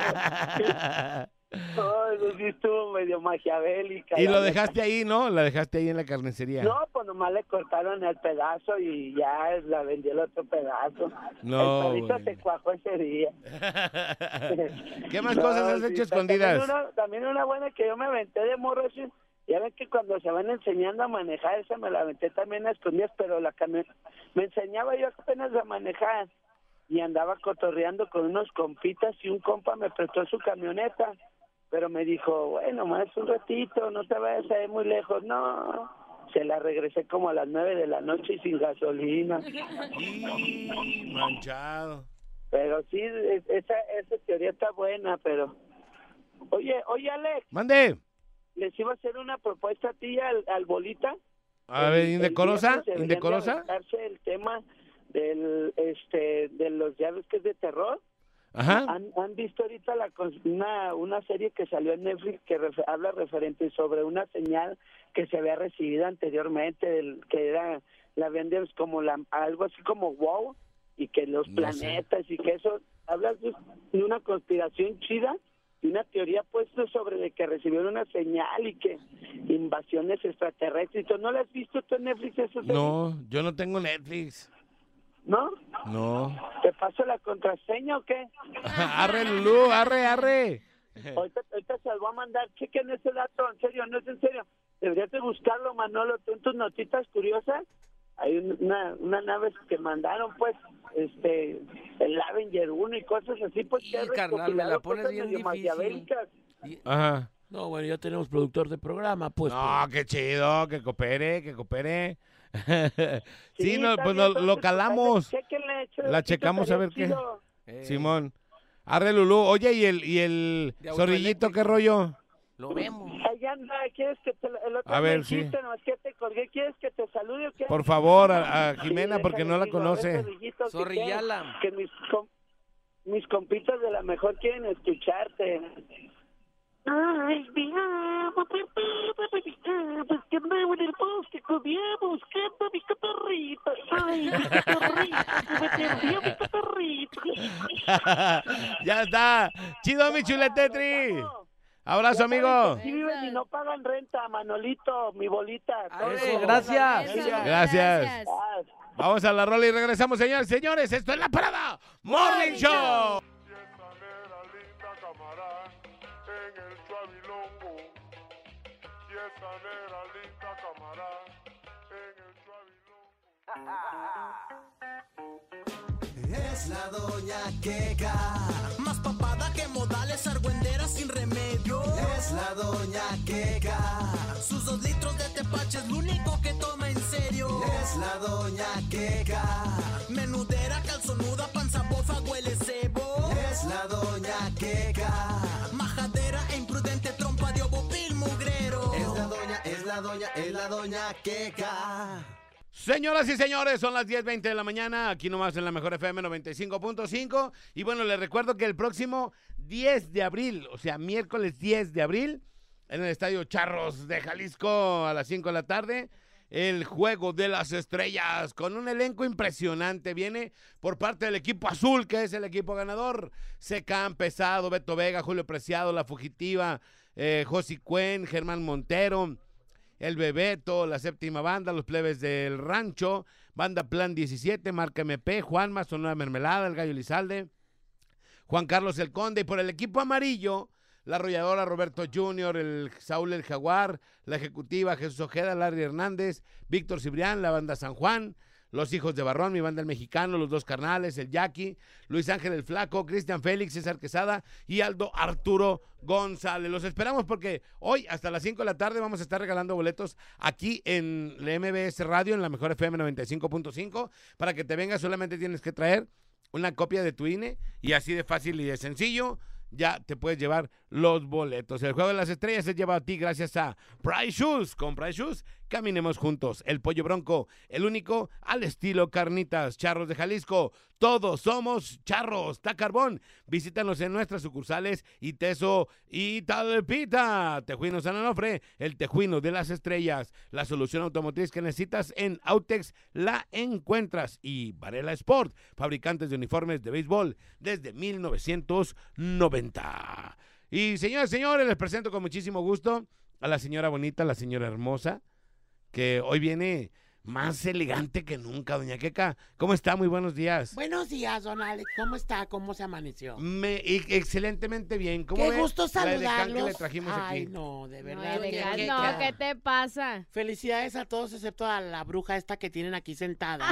Sí estuvo medio maquiavélica. Y la lo neta. dejaste ahí, ¿no? La dejaste ahí en la carnicería. No, pues nomás le cortaron el pedazo y ya la vendió el otro pedazo. No, el perrito güey. se cuajó ese día. ¿Qué más cosas has hecho escondidas? También una buena que yo me aventé de morro. Sí. Ya ven que cuando se van enseñando a manejar, esa me la aventé también a escondidas, pero la camioneta me enseñaba yo apenas a manejar y andaba cotorreando con unos compitas y un compa me prestó su camioneta. Pero me dijo, bueno, más un ratito, no te vayas a ir muy lejos. No, se la regresé como a las 9 de la noche y sin gasolina. Y manchado. Pero sí, esa teoría está buena, pero... Oye, Alex. Mande. Les iba a hacer una propuesta a ti, al Bolita. A ver, ¿indecorosa? El viernes ¿Indecorosa? deberían de aventarse el tema de los llaves que es de terror. Ajá. ¿Han visto ahorita una serie que salió en Netflix que habla referente sobre una señal que se había recibido anteriormente, que era la venden como algo así como wow, y que los planetas y que eso, hablas de una conspiración chida y una teoría puesta sobre de que recibieron una señal y que invasiones extraterrestres. ¿No la has visto tú en Netflix eso? No, yo no tengo Netflix. ¿No? No. ¿Te paso la contraseña o qué? Arre, Lulú, arre. Ahorita se lo voy a mandar, chequen ese dato, en serio, no es en serio. Deberías de buscarlo, Manolo, tú en tus notitas curiosas. Hay una nave que mandaron, pues, el Avenger 1 y cosas así, pues, que ha carnal, me la recopilado pones cosas bien medio difícil. maquiavélicas. Ajá. No, bueno, ya tenemos productor de programa, pues. No, qué chido, que coopere. Sí, Sí, no, está pues bien, lo entonces, calamos. chéquenle, La checamos a ver qué. chido. Simón. Arre, Lulú. Oye, ¿y el De zorrillito qué rollo? Lo vemos. Ahí anda, ¿quieres que el otro A ver, me sí. dijiste, nomás que te colgué, ¿quieres que te salude o qué? Por favor, a Jimena, Sí, porque no la déjale, digo, conoce. zorrillitos, si Zorrillala. quieres, Que mis compitas de la mejor quieren escucharte. Ay, mi amo, pues que andaba en el bosque con mi amo buscando a mi catarrita. Ay, mi catarrita, se me perdió mi catarrita. Ya está. Chido, mi chuletetri. Abrazo, amigo. Si viven y no pagan renta, Manolito, mi bolita. Eso, gracias. Gracias. Vamos a la rola y regresamos, señores. Señores, esto es La Parada Morning Show. Es la doña Queca, más papada que modales, argüendera sin remedio. Es la doña Queca, sus 2 litros de tepache es lo único que toma en serio. Es la doña Queca, menudera, calzonuda, panza bofa, huele cebo. Es la doña Queca, majadera e imprudente, trompa de ovo, pil mugrero. Es la doña Queca. Señoras y señores, son las 10:20 de la mañana, aquí nomás en la Mejor FM 95.5. Y bueno, les recuerdo que el próximo 10 de abril, o sea, miércoles 10 de abril, en el Estadio Charros de Jalisco a las 5 de la tarde, el Juego de las Estrellas, con un elenco impresionante. Viene por parte del equipo azul, que es el equipo ganador. Secán, Pesado, Beto Vega, Julio Preciado, La Fugitiva, Josi Cuen, Germán Montero, El Bebeto, La Séptima Banda, Los Plebes del Rancho, Banda Plan 17, Marca MP, Juanma, Sonora Mermelada, El Gallo Lizalde, Juan Carlos El Conde. Y por el equipo amarillo, La Arrolladora, Roberto Junior, el Saúl el Jaguar, La Ejecutiva, Jesús Ojeda, Larry Hernández, Víctor Cibrián, la Banda San Juan, Los Hijos de Barrón, mi banda El Mexicano, Los Dos Carnales, el Jackie, Luis Ángel el Flaco, Cristian Félix, César Quesada y Aldo Arturo González. Los esperamos porque hoy hasta las 5 de la tarde vamos a estar regalando boletos aquí en la MBS Radio, en la Mejor FM 95.5, para que te vengas. Solamente tienes que traer una copia de tu INE y así de fácil y de sencillo ya te puedes llevar los boletos. El Juego de las Estrellas se lleva a ti gracias a Price Shoes. Con Price Shoes caminemos juntos. El Pollo Bronco, el único al estilo carnitas. Charros de Jalisco, todos somos charros. Tacarbón, visítanos en nuestras sucursales Iteso y Talpita. Tejuino San Onofre, el Tejuino de las Estrellas. La solución automotriz que necesitas en Autex la encuentras. Y Varela Sport, fabricantes de uniformes de béisbol desde 1990. Y señoras y señores, les presento con muchísimo gusto a la señora bonita, la señora hermosa, que hoy viene más elegante que nunca. Doña Queca, ¿cómo está? Muy buenos días. Buenos días, don Alex. ¿Cómo está? ¿Cómo se amaneció? Excelentemente bien. ¿Cómo Qué ve gusto la edecán saludarlos. que le trajimos Ay, aquí? no, de verdad. No, ¿qué te pasa? Felicidades a todos excepto a la bruja esta que tienen aquí sentada.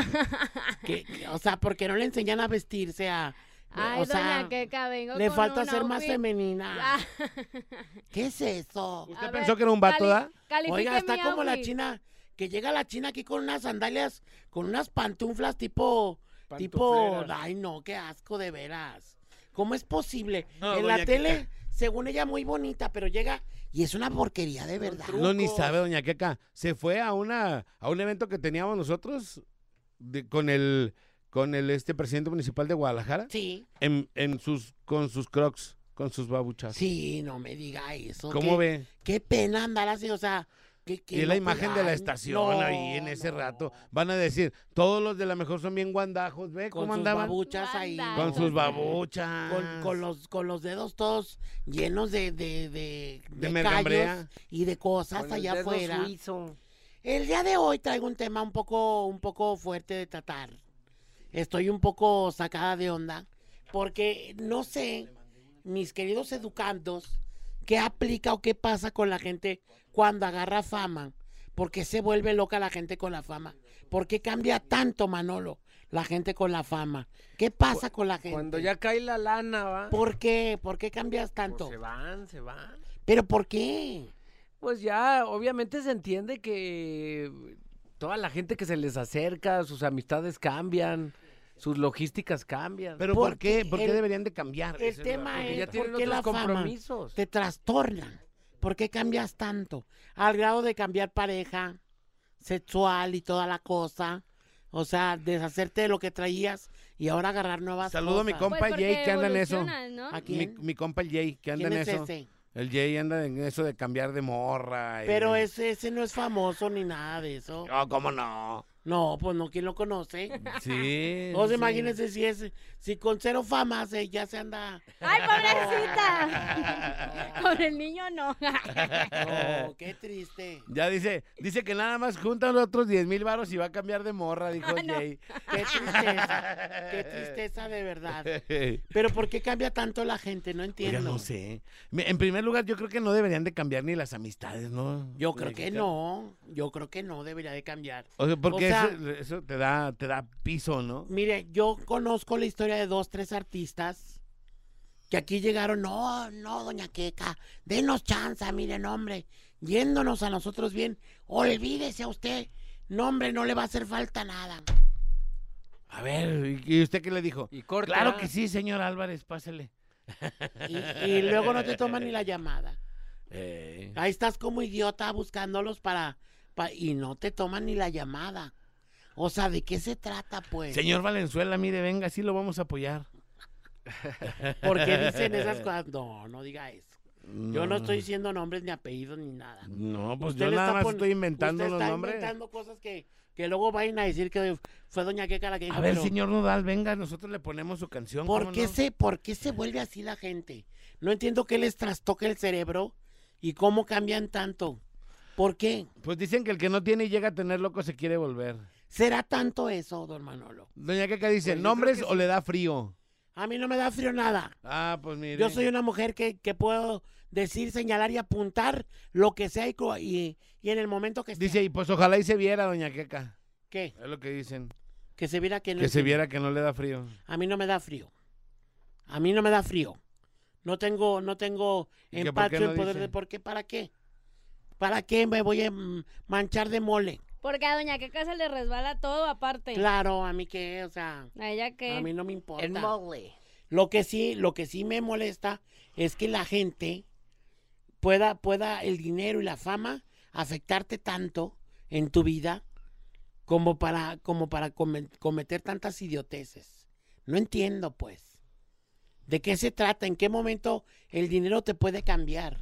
O sea, porque no le enseñan a vestirse a... Ay, o sea, doña Queca, vengo le con falta un ser más outfit. femenina. ¿Qué es eso? ¿Usted pensó que era un vato, da? Oiga, está mi como la outfit. china, que llega la china aquí con unas sandalias, con unas pantuflas tipo, Pantufleras. ay no, qué asco de veras. ¿Cómo es posible? No, En doña la tele, Queca. según ella muy bonita, pero llega y es una porquería de verdad. No, ni sabe, doña Queca. Se fue a un evento que teníamos nosotros con el presidente municipal de Guadalajara. Sí. Con sus crocs, con sus babuchas. Sí, no me diga eso. ¿Cómo ve? Qué pena andar así, o sea... Y la imagen de la estación ahí en ese rato. Van a decir, todos los de la mejor son bien guandajos. ¿Ve Con cómo sus andaban? babuchas ahí. Con sus babuchas. Con los dedos todos llenos de mercambrea. callos y de cosas Con el allá dedo afuera. suizo. El día de hoy traigo un tema un poco fuerte de tratar. Estoy un poco sacada de onda porque no sé, mis queridos educandos, qué aplica o qué pasa con la gente cuando agarra fama. ¿Por qué se vuelve loca la gente con la fama? ¿Por qué cambia tanto, Manolo, la gente con la fama? ¿Qué pasa con la gente? Cuando ya cae la lana, ¿va? ¿Por qué? ¿Por qué cambias tanto? Pues se van. ¿Pero por qué? Pues ya, obviamente se entiende que toda la gente que se les acerca, sus amistades cambian, sus logísticas cambian. Pero ¿por qué? ¿Por qué deberían de cambiar? El Esa es la- tema porque es ya tienen por qué otros la fama compromisos. te trastorna. ¿Por qué cambias tanto? Al grado de cambiar pareja sexual y toda la cosa. O sea, deshacerte de lo que traías y ahora agarrar nuevas Saludo a mi cosas. compa Jay que anda en eso. ¿no? ¿A quién? Mi compa el Jay que anda ¿Quién en es eso. ese? El Jay anda en eso de cambiar de morra. Pero ese no es famoso ni nada de eso. Oh, ¿cómo no? No, pues no, ¿quién lo conoce? Sí. O sea, sí. imagínense si con cero fama ya se anda... ¡Ay, pobrecita! Con el niño no. No, qué triste. Ya dice que nada más juntan los otros 10,000 varos y va a cambiar de morra, dijo Ah, no. Jay. Qué tristeza de verdad. Pero ¿por qué cambia tanto la gente? No entiendo. Oiga, no sé. En primer lugar, yo creo que no deberían de cambiar ni las amistades, ¿no? Yo creo que no. Yo creo que no debería de cambiar. O sea, porque O sea, eso te da piso, ¿no? Mire, yo conozco la historia de 2, 3 artistas que aquí llegaron, no, doña Queca, denos chance, miren, hombre, yéndonos a nosotros bien, olvídese a usted, no, hombre, no le va a hacer falta nada. A ver, ¿y usted qué le dijo? Y corta. Claro que sí, señor Álvarez, pásele. Y luego no te toman ni la llamada. Eh. Ahí estás como idiota buscándolos y no te toman ni la llamada. O sea, ¿de qué se trata, pues? Señor Valenzuela, mire, venga, sí lo vamos a apoyar. ¿Por qué dicen esas cosas? No diga eso. Yo no estoy diciendo nombres ni apellidos ni nada. No, pues Usted yo le nada está más estoy inventando usted los está nombres. inventando cosas que luego vayan a decir que fue doña Queca la que dijo. A ver, pero señor Nodal, venga, nosotros le ponemos su canción. ¿Por ¿cómo qué, no? ¿Por qué se vuelve así la gente? No entiendo qué les trastoca el cerebro y cómo cambian tanto. ¿Por qué? Pues dicen que el que no tiene y llega a tener loco se quiere volver. ¿Será tanto eso, don Manolo? Doña Queca dice, Pues yo ¿nombres creo que o sí. le da frío? A mí no me da frío nada. Ah, pues mire. Yo soy una mujer que puedo decir, señalar y apuntar lo que sea y en el momento que esté. Dice, y pues ojalá y se viera, doña Queca. ¿Qué? Es lo que dicen. Que se viera que no. Que se viera que no le da frío. A mí no me da frío. A mí no me da frío. No tengo ¿Y que por empacho qué no en poder dice? de por qué, ¿para qué? ¿Para qué me voy a manchar de mole? Porque a doña Queca se le resbala todo aparte. Claro, a mí qué, o sea, ¿A ella qué? a mí no me importa. El mole. Lo que sí me molesta es que la gente pueda el dinero y la fama afectarte tanto en tu vida como para cometer tantas idioteces. No entiendo, pues. ¿De qué se trata? ¿En qué momento el dinero te puede cambiar?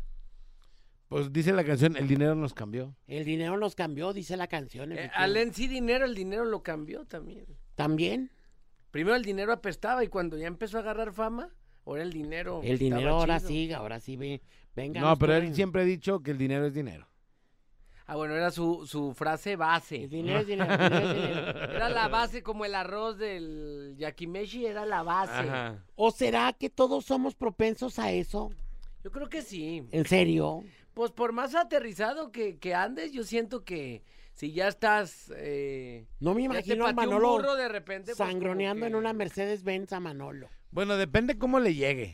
Pues dice la canción, el dinero nos cambió. El dinero nos cambió, dice la canción. Al en sí dinero, el dinero lo cambió también. ¿También? Primero el dinero apestaba y cuando ya empezó a agarrar fama, ahora el dinero. El dinero estaba ahora sí, venga. No, pero él siempre ha dicho que el dinero es dinero. Ah, bueno, era su frase base. El dinero es dinero, el dinero es dinero. Era la base como el arroz del yakimeshi, era la base. Ajá. ¿O será que todos somos propensos a eso? Yo creo que sí. ¿En serio? Pues por más aterrizado que andes, yo siento que si ya estás... No me ya te imagino a pateó un Manolo burro de repente, pues, sangroneando como en que una Mercedes-Benz a Manolo. Bueno, depende cómo le llegue.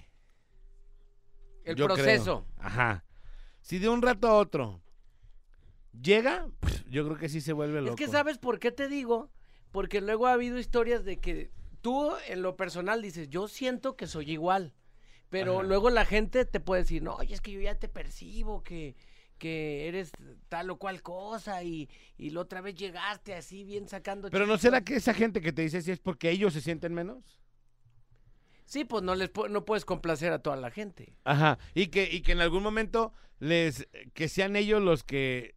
El yo proceso. creo. Ajá. Si de un rato a otro llega, pues, yo creo que sí se vuelve loco. Es que ¿sabes por qué te digo? Porque luego ha habido historias de que tú en lo personal dices, yo siento que soy igual. Pero Ajá. luego la gente te puede decir, no, oye, es que yo ya te percibo que eres tal o cual cosa y la otra vez llegaste así bien sacando... Pero ¿no chispas". será que esa gente que te dice si es porque ellos se sienten menos? Sí, pues no puedes complacer a toda la gente. Ajá. Y que en algún momento que sean ellos los que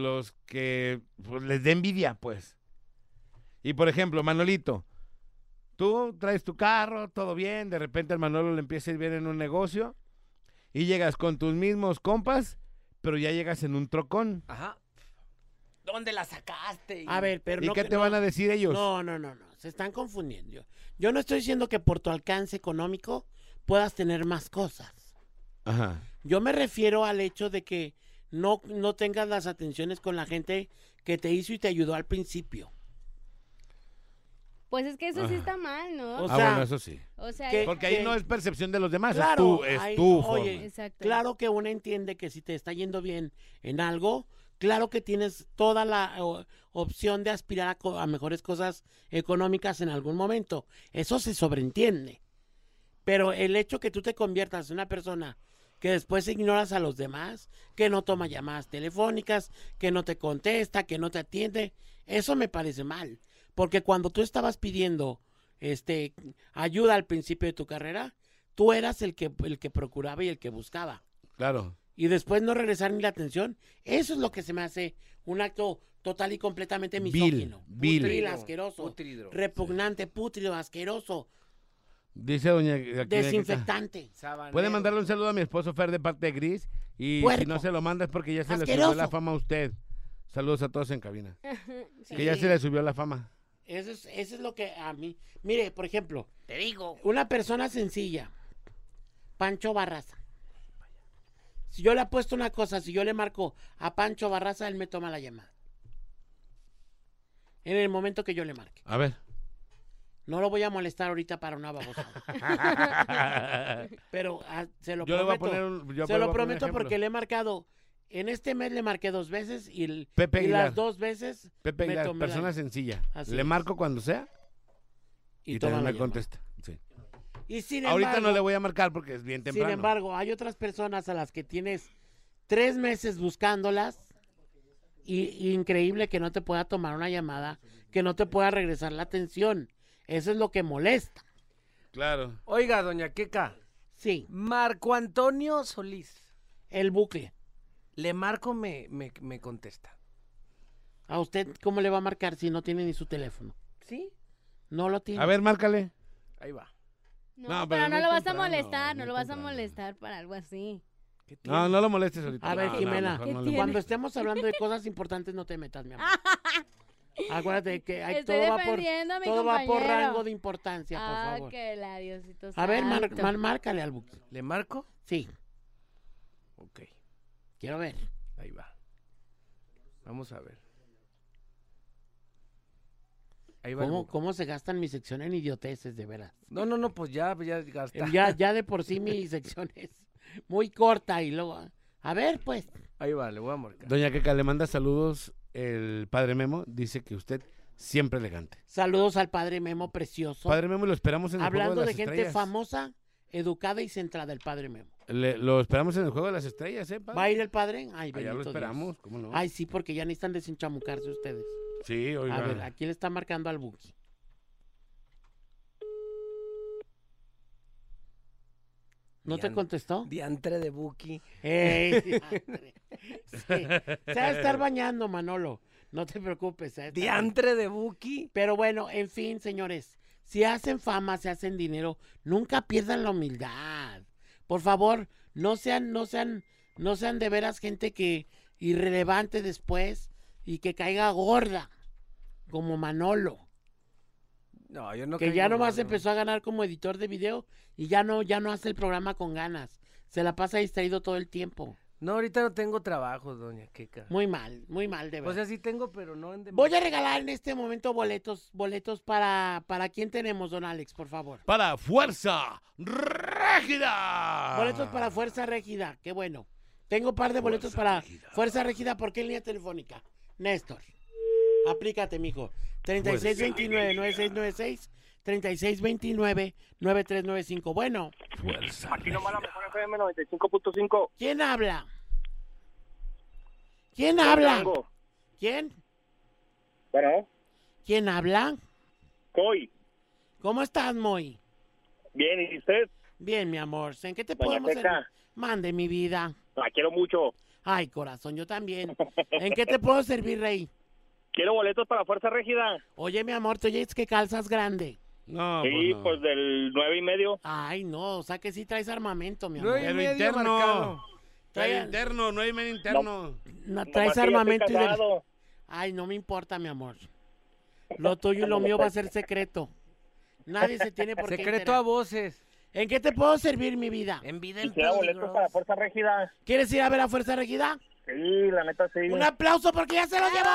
pues, les dé envidia, pues. Y por ejemplo, Manolito, tú traes tu carro, todo bien, de repente al Manolo le empieza a ir bien en un negocio y llegas con tus mismos compas, pero ya llegas en un trocón. Ajá. ¿Dónde la sacaste? A ver, pero ¿Y no qué que te no- van a decir ellos? No, se están confundiendo. Yo no estoy diciendo que por tu alcance económico puedas tener más cosas. Ajá. Yo me refiero al hecho de que no tengas las atenciones con la gente que te hizo y te ayudó al principio. Pues es que eso sí Ajá. está mal, ¿no? O Ah, sea, bueno, eso sí. O sea, que- Porque ahí que- no es percepción de los demás, Claro, es hay- tu oye, forma. Exacto. claro que uno entiende que si te está yendo bien en algo, claro que tienes toda la opción de aspirar a mejores cosas económicas en algún momento. Eso se sobreentiende. Pero el hecho que tú te conviertas en una persona que después ignoras a los demás, que no toma llamadas telefónicas, que no te contesta, que no te atiende, eso me parece mal. Porque cuando tú estabas pidiendo ayuda al principio de tu carrera, tú eras el que procuraba y el que buscaba. Claro. Y después no regresar ni la atención, eso es lo que se me hace un acto total y completamente misógino. vil. Putril, asqueroso, Pútrido. repugnante, pútrido, asqueroso, Dice doña... aquí de Queca. desinfectante. Sabanero. Puede mandarle un saludo a mi esposo Fer de parte de Gris. Y Puerco. si no se lo manda es porque ya se le Asqueroso. subió la fama a usted. Saludos a todos en cabina. Sí. Que ya se le subió la fama. Eso es lo que a mí... Mire, por ejemplo, Te digo. una persona sencilla, Pancho Barraza. Si yo le apuesto una cosa, si yo le marco a Pancho Barraza, él me toma la llamada. En el momento que yo le marque. A ver. No lo voy a molestar ahorita para una babosa. Pero se lo Yo le voy a prometo. poner un- yo se le lo voy a poner prometo ejemplo. porque le he marcado. En este mes le marqué 2 veces y Pepe las Aguilar. 2 veces Pepe me Aguilar, tomé la- persona sencilla. Así Le es. marco cuando sea y toma también la me llamada. contesta. Sí. Y sin Ahorita embargo, no le voy a marcar porque es bien temprano. sin embargo, hay otras personas a las que tienes 3 meses buscándolas Y increíble que no te pueda tomar una llamada, que no te pueda regresar la atención. Eso es lo que molesta. Claro. Oiga, doña Queca. Sí. Marco Antonio Solís. El bucle. Le marco, me contesta. ¿A usted cómo le va a marcar si no tiene ni su teléfono? ¿Sí? No lo tiene. A ver, márcale. Ahí va. No, No, pero pero no muy lo vas a temprano, molestar, no muy lo vas a temprano. molestar para algo así. No, no lo molestes ahorita. A ver, No, no, Jimena, mejor no le tiene? cuando estemos hablando de cosas importantes no te metas, mi amor. Acuérdate que Estoy defendiendo a mi todo va por compañero. rango de importancia, por favor. Que la Diosito A ver, santo. márcale al buque. ¿Le marco? Sí, Ok, quiero ver. ahí va. Vamos a ver. Ahí va. ¿Cómo se gastan mi sección en idioteces, de veras? No, pues ya gasta. Ya de por sí mi sección es muy corta y luego... A ver, pues. Ahí va, le voy a marcar. Doña Queca, le manda saludos el padre Memo. Dice que usted siempre elegante. Saludos al padre Memo, precioso. Padre Memo, lo esperamos en el Hablando Juego de de las gente Estrellas. famosa, educada y centrada, el padre Memo. Lo esperamos en el Juego de las Estrellas, ¿eh, padre? ¿Va a ir el padre? Ay, Allá lo bendito esperamos, Dios. ¿cómo no? Ay, sí, porque ya necesitan desenchamucarse ustedes. Sí, oiga. A ver, aquí le está marcando al Buki. ¿No te contestó? Diantre de Buki. ¡Ey! Diantre. Sí. Se va a estar bañando, Manolo. No te preocupes. Diantre de Buki. Pero bueno, en fin, señores. Si hacen fama, si hacen dinero, nunca pierdan la humildad. Por favor, no sean de veras gente que irrelevante después y que caiga gorda, como Manolo. No, yo no Que caigo ya nomás gordo. empezó a ganar como editor de video y ya no hace el programa con ganas. Se la pasa distraído todo el tiempo. No, ahorita no tengo trabajo, doña Queca. Muy mal, de verdad. O sea, sí tengo, pero no en Voy a regalar en este momento boletos para ¿quién tenemos, don Alex, por favor? Para Fuerza Régida. Boletos para Fuerza Régida, qué bueno. Tengo un par de boletos para Fuerza Régida, ¿por qué en línea telefónica? Néstor, aplícate, mijo. 3629-9696, 3629-9395. Bueno. Fuerza. Aquí nomás la mejor FM 95.5. ¿Quién habla? ¿Quién habla? ¿Quién? Bueno, ¿Quién habla? Coy. ¿Cómo estás, Moy? Bien, ¿y usted? Bien, mi amor. ¿En qué te Doña podemos Queca. servir? Mande, mi vida. La quiero mucho. Ay, corazón, yo también. ¿En qué te puedo servir, rey? Quiero boletos para Fuerza Régida. Oye, mi amor, ¿te oyes que calzas grande? No, Sí, pues del 9:30. Ay, no, o sea que sí traes armamento, mi amor. Nueve y medio interno. marcado. Trae interno, 9:30 interno. No, traes armamento y Ay, no me importa, mi amor. Lo tuyo y lo mío va a ser secreto. Nadie se tiene por qué Secreto enterar. a voces. ¿En qué te puedo servir, mi vida? En vida en Quisiera boletos para Fuerza Régida. ¿Quieres ir a ver a Fuerza Régida? Sí, la neta sí. Un aplauso porque ya se lo llevó.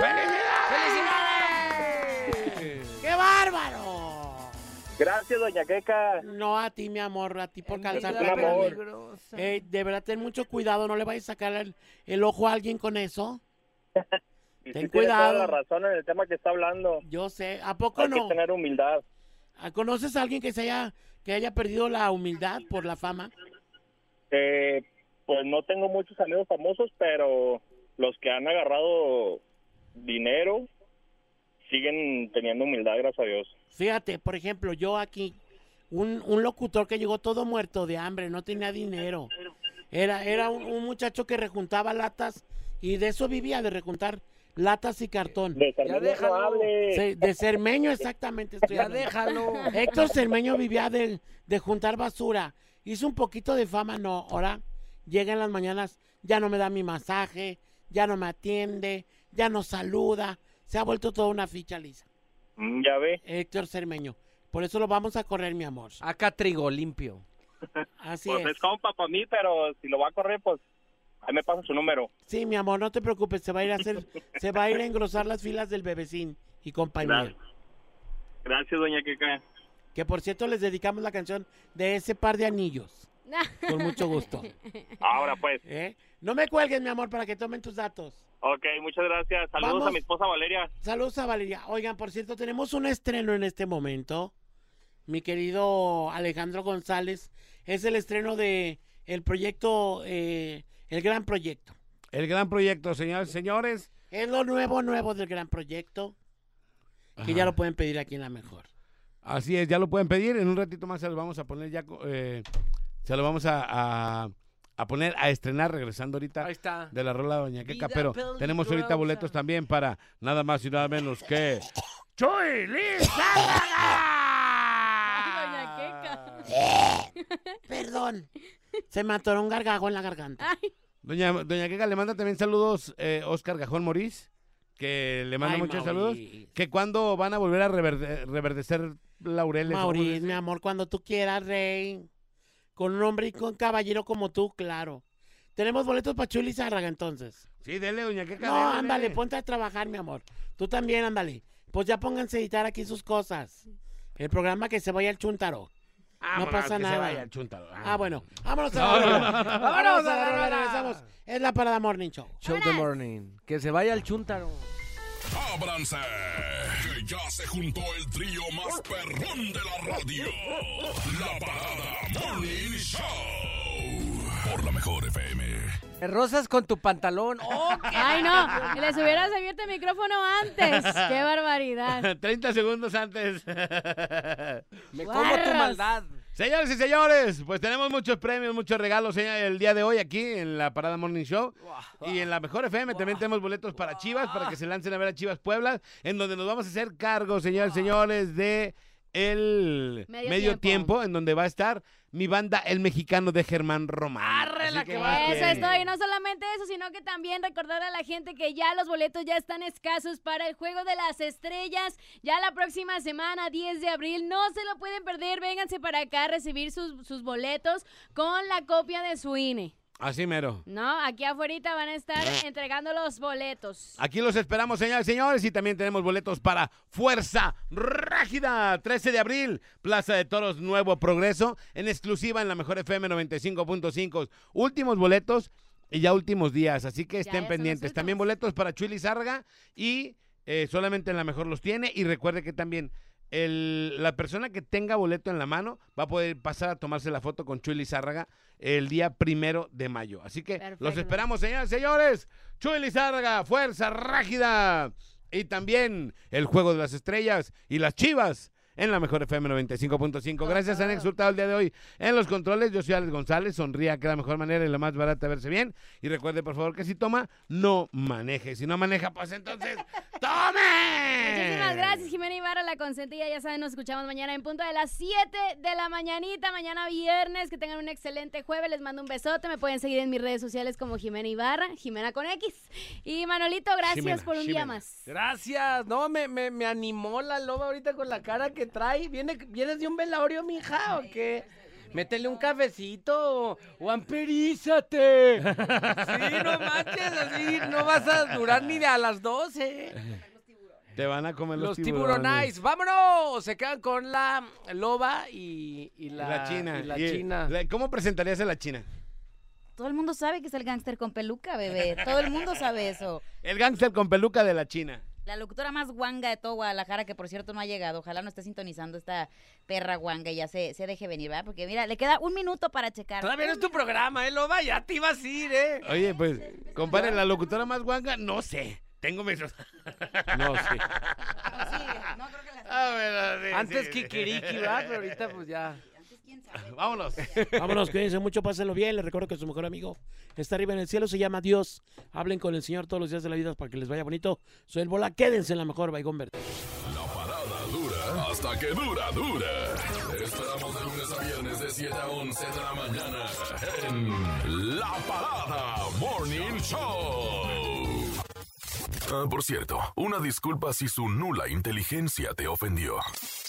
¡Qué bárbaro! Gracias, doña Queca. No a ti, mi amor, a ti por calzarte. vida la peligrosa. piel. De verdad, ten mucho cuidado, no le vayas a sacar el ojo a alguien con eso. Y Ten sí tiene toda cuidado. la razón en el tema que está hablando. Yo sé, ¿a poco Hay no? que tener humildad. ¿Conoces a alguien que haya perdido la humildad por la fama? Pues no tengo muchos amigos famosos, pero los que han agarrado dinero siguen teniendo humildad, gracias a Dios. Fíjate, por ejemplo, yo aquí, un locutor que llegó todo muerto de hambre, no tenía dinero. Era un muchacho que rejuntaba latas y de eso vivía, de rejuntar latas y cartón. De Cermeño no hable. Sí, de Cermeño, exactamente. Estoy Ya hablando. déjalo. Héctor Cermeño vivía de juntar basura. Hizo un poquito de fama, no. Ahora llega en las mañanas, ya no me da mi masaje, ya no me atiende, ya no saluda. Se ha vuelto toda una ficha lisa. Ya ve. Héctor Cermeño. Por eso lo vamos a correr, mi amor. Acá trigo limpio. Así Pues es. es compa para mí, pero si lo va a correr, pues ahí me pasa su número. Sí, mi amor, no te preocupes, se va a ir a engrosar las filas del Bebecín y compañía. Gracias, doña Queca. Que por cierto les dedicamos la canción de ese par de anillos. Con mucho gusto. Ahora pues. No me cuelgues, mi amor, para que tomen tus datos. Ok, muchas gracias. Saludos Vamos. a mi esposa Valeria. Saludos a Valeria. Oigan, por cierto, tenemos un estreno en este momento. Mi querido Alejandro González. Es el estreno de el proyecto, el gran proyecto. El gran proyecto, señores, señores. Es lo nuevo del gran proyecto. Que Ajá. ya lo pueden pedir aquí en La Mejor. Así es, ya lo pueden pedir. En un ratito más se lo vamos a poner ya. Se lo vamos a poner a estrenar regresando ahorita Ahí está. de la rola de Doña Queca. Vida Pero peligrosa. tenemos ahorita boletos también para nada más y nada menos que Chuy Lizárraga. Doña Queca. Perdón. Se me atoró un gargajo en la garganta. Doña Queca le manda también saludos Oscar Gajón Morís, que le manda Ay, muchos Maurice. saludos. Que cuando van a volver a reverdecer laureles. Maurice, mi amor, cuando tú quieras, rey. Con un hombre y con caballero como tú, claro. Tenemos boletos para Chuy Lizárraga, entonces. Sí, dele, Doña Queca. No, dele. ándale, ponte a trabajar, mi amor. Tú también, ándale. Pues ya pónganse a editar aquí sus cosas. El programa que se vaya al chúntaro. No Vámonos, pasa que se nada. vaya al chúntaro. Bueno. Vámonos a No, la no, rola. no. Vámonos a la Vámonos. rola, regresamos. Es la Parada Morning Show. Show the morning. Que se vaya al chúntaro. ¡Ábranse! Que ya se juntó el trío más perrón de la radio. La Parada Morning Show. Por la Mejor FM. Me rozas con tu pantalón. ¡Oh, qué! Ay, no, les hubieras abierto el micrófono antes. ¡Qué barbaridad! 30 segundos antes. Me como tu maldad. Señores y señores, pues tenemos muchos premios, muchos regalos el día de hoy aquí en la Parada Morning Show. Y en la Mejor FM también tenemos boletos para Chivas, para que se lancen a ver a Chivas Puebla, en donde nos vamos a hacer cargo, señores y señores, de el medio tiempo, en donde va a estar mi banda El Mexicano de Germán Román. ¡Arre, que Eso es todo, y no solamente eso, sino que también recordar a la gente que ya los boletos ya están escasos para el Juego de las Estrellas, ya la próxima semana, 10 de abril, no se lo pueden perder, vénganse para acá a recibir sus boletos con la copia de su INE. Así mero. No, aquí afuera van a estar entregando los boletos. Aquí los esperamos, señores y señores, y también tenemos boletos para Fuerza Rágida, 13 de abril, Plaza de Toros Nuevo Progreso, en exclusiva en la Mejor FM 95.5. Últimos boletos y ya últimos días, así que estén pendientes. También boletos para Chuy Lizárraga y solamente en la Mejor los tiene. Y recuerde que también la persona que tenga boleto en la mano va a poder pasar a tomarse la foto con Chuy Lizárraga el día 1 de mayo. Así que los esperamos, señores y señores. Chuy Lizárraga, Fuerza Rágida. Y también el Juego de las Estrellas y las Chivas en la Mejor FM 95.5. Gracias, han exultado el día de hoy en los controles. Yo soy Alex González. Sonría, que es la mejor manera y la más barata de verse bien. Y recuerde, por favor, que si toma, no maneje. Si no maneja, pues entonces, ¡tome! Muchísimas gracias, Jimena Ibarra, la consentida. Ya saben, nos escuchamos mañana en punto de las 7 de la mañanita, mañana viernes. Que tengan un excelente jueves. Les mando un besote. Me pueden seguir en mis redes sociales como Jimena Ibarra, Jimena con X. Y Manolito, gracias por un día más. Gracias. No, me animó la loba ahorita con la cara que trae. ¿Vienes de un velorio, mija, o qué? Métele un cafecito o amperízate. Sí, no manches, así no vas a durar ni de a las 12. Te van a comer Los tiburonais. ¡Vámonos! Se quedan con la loba y la china. y la china. ¿Cómo presentarías a la china? Todo el mundo sabe que es el gángster con peluca, bebé. Todo el mundo sabe eso. El gángster con peluca de la china. La locutora más guanga de todo Guadalajara, que por cierto no ha llegado. Ojalá no esté sintonizando esta perra guanga y ya se deje venir, ¿verdad? Porque mira, le queda un minuto para checar. Todavía no es tu programa, loba, ya te ibas a ir, Oye, pues, compadre, la locutora más guanga, no sé. Tengo mis... No, sí. No creo que la... Antes Kikiriki, ¿verdad? Pero ahorita pues ya. Vámonos. Vámonos, cuídense mucho, pásenlo bien. Les recuerdo que su mejor amigo está arriba en el cielo, se llama Dios. Hablen con el Señor todos los días de la vida para que les vaya bonito. Soy el Bola, quédense en la mejor Baigón Verde. La parada dura hasta que dura. Te esperamos de lunes a viernes de 7 a 11 de la mañana en La Parada Morning Show. Por cierto, una disculpa si su nula inteligencia te ofendió.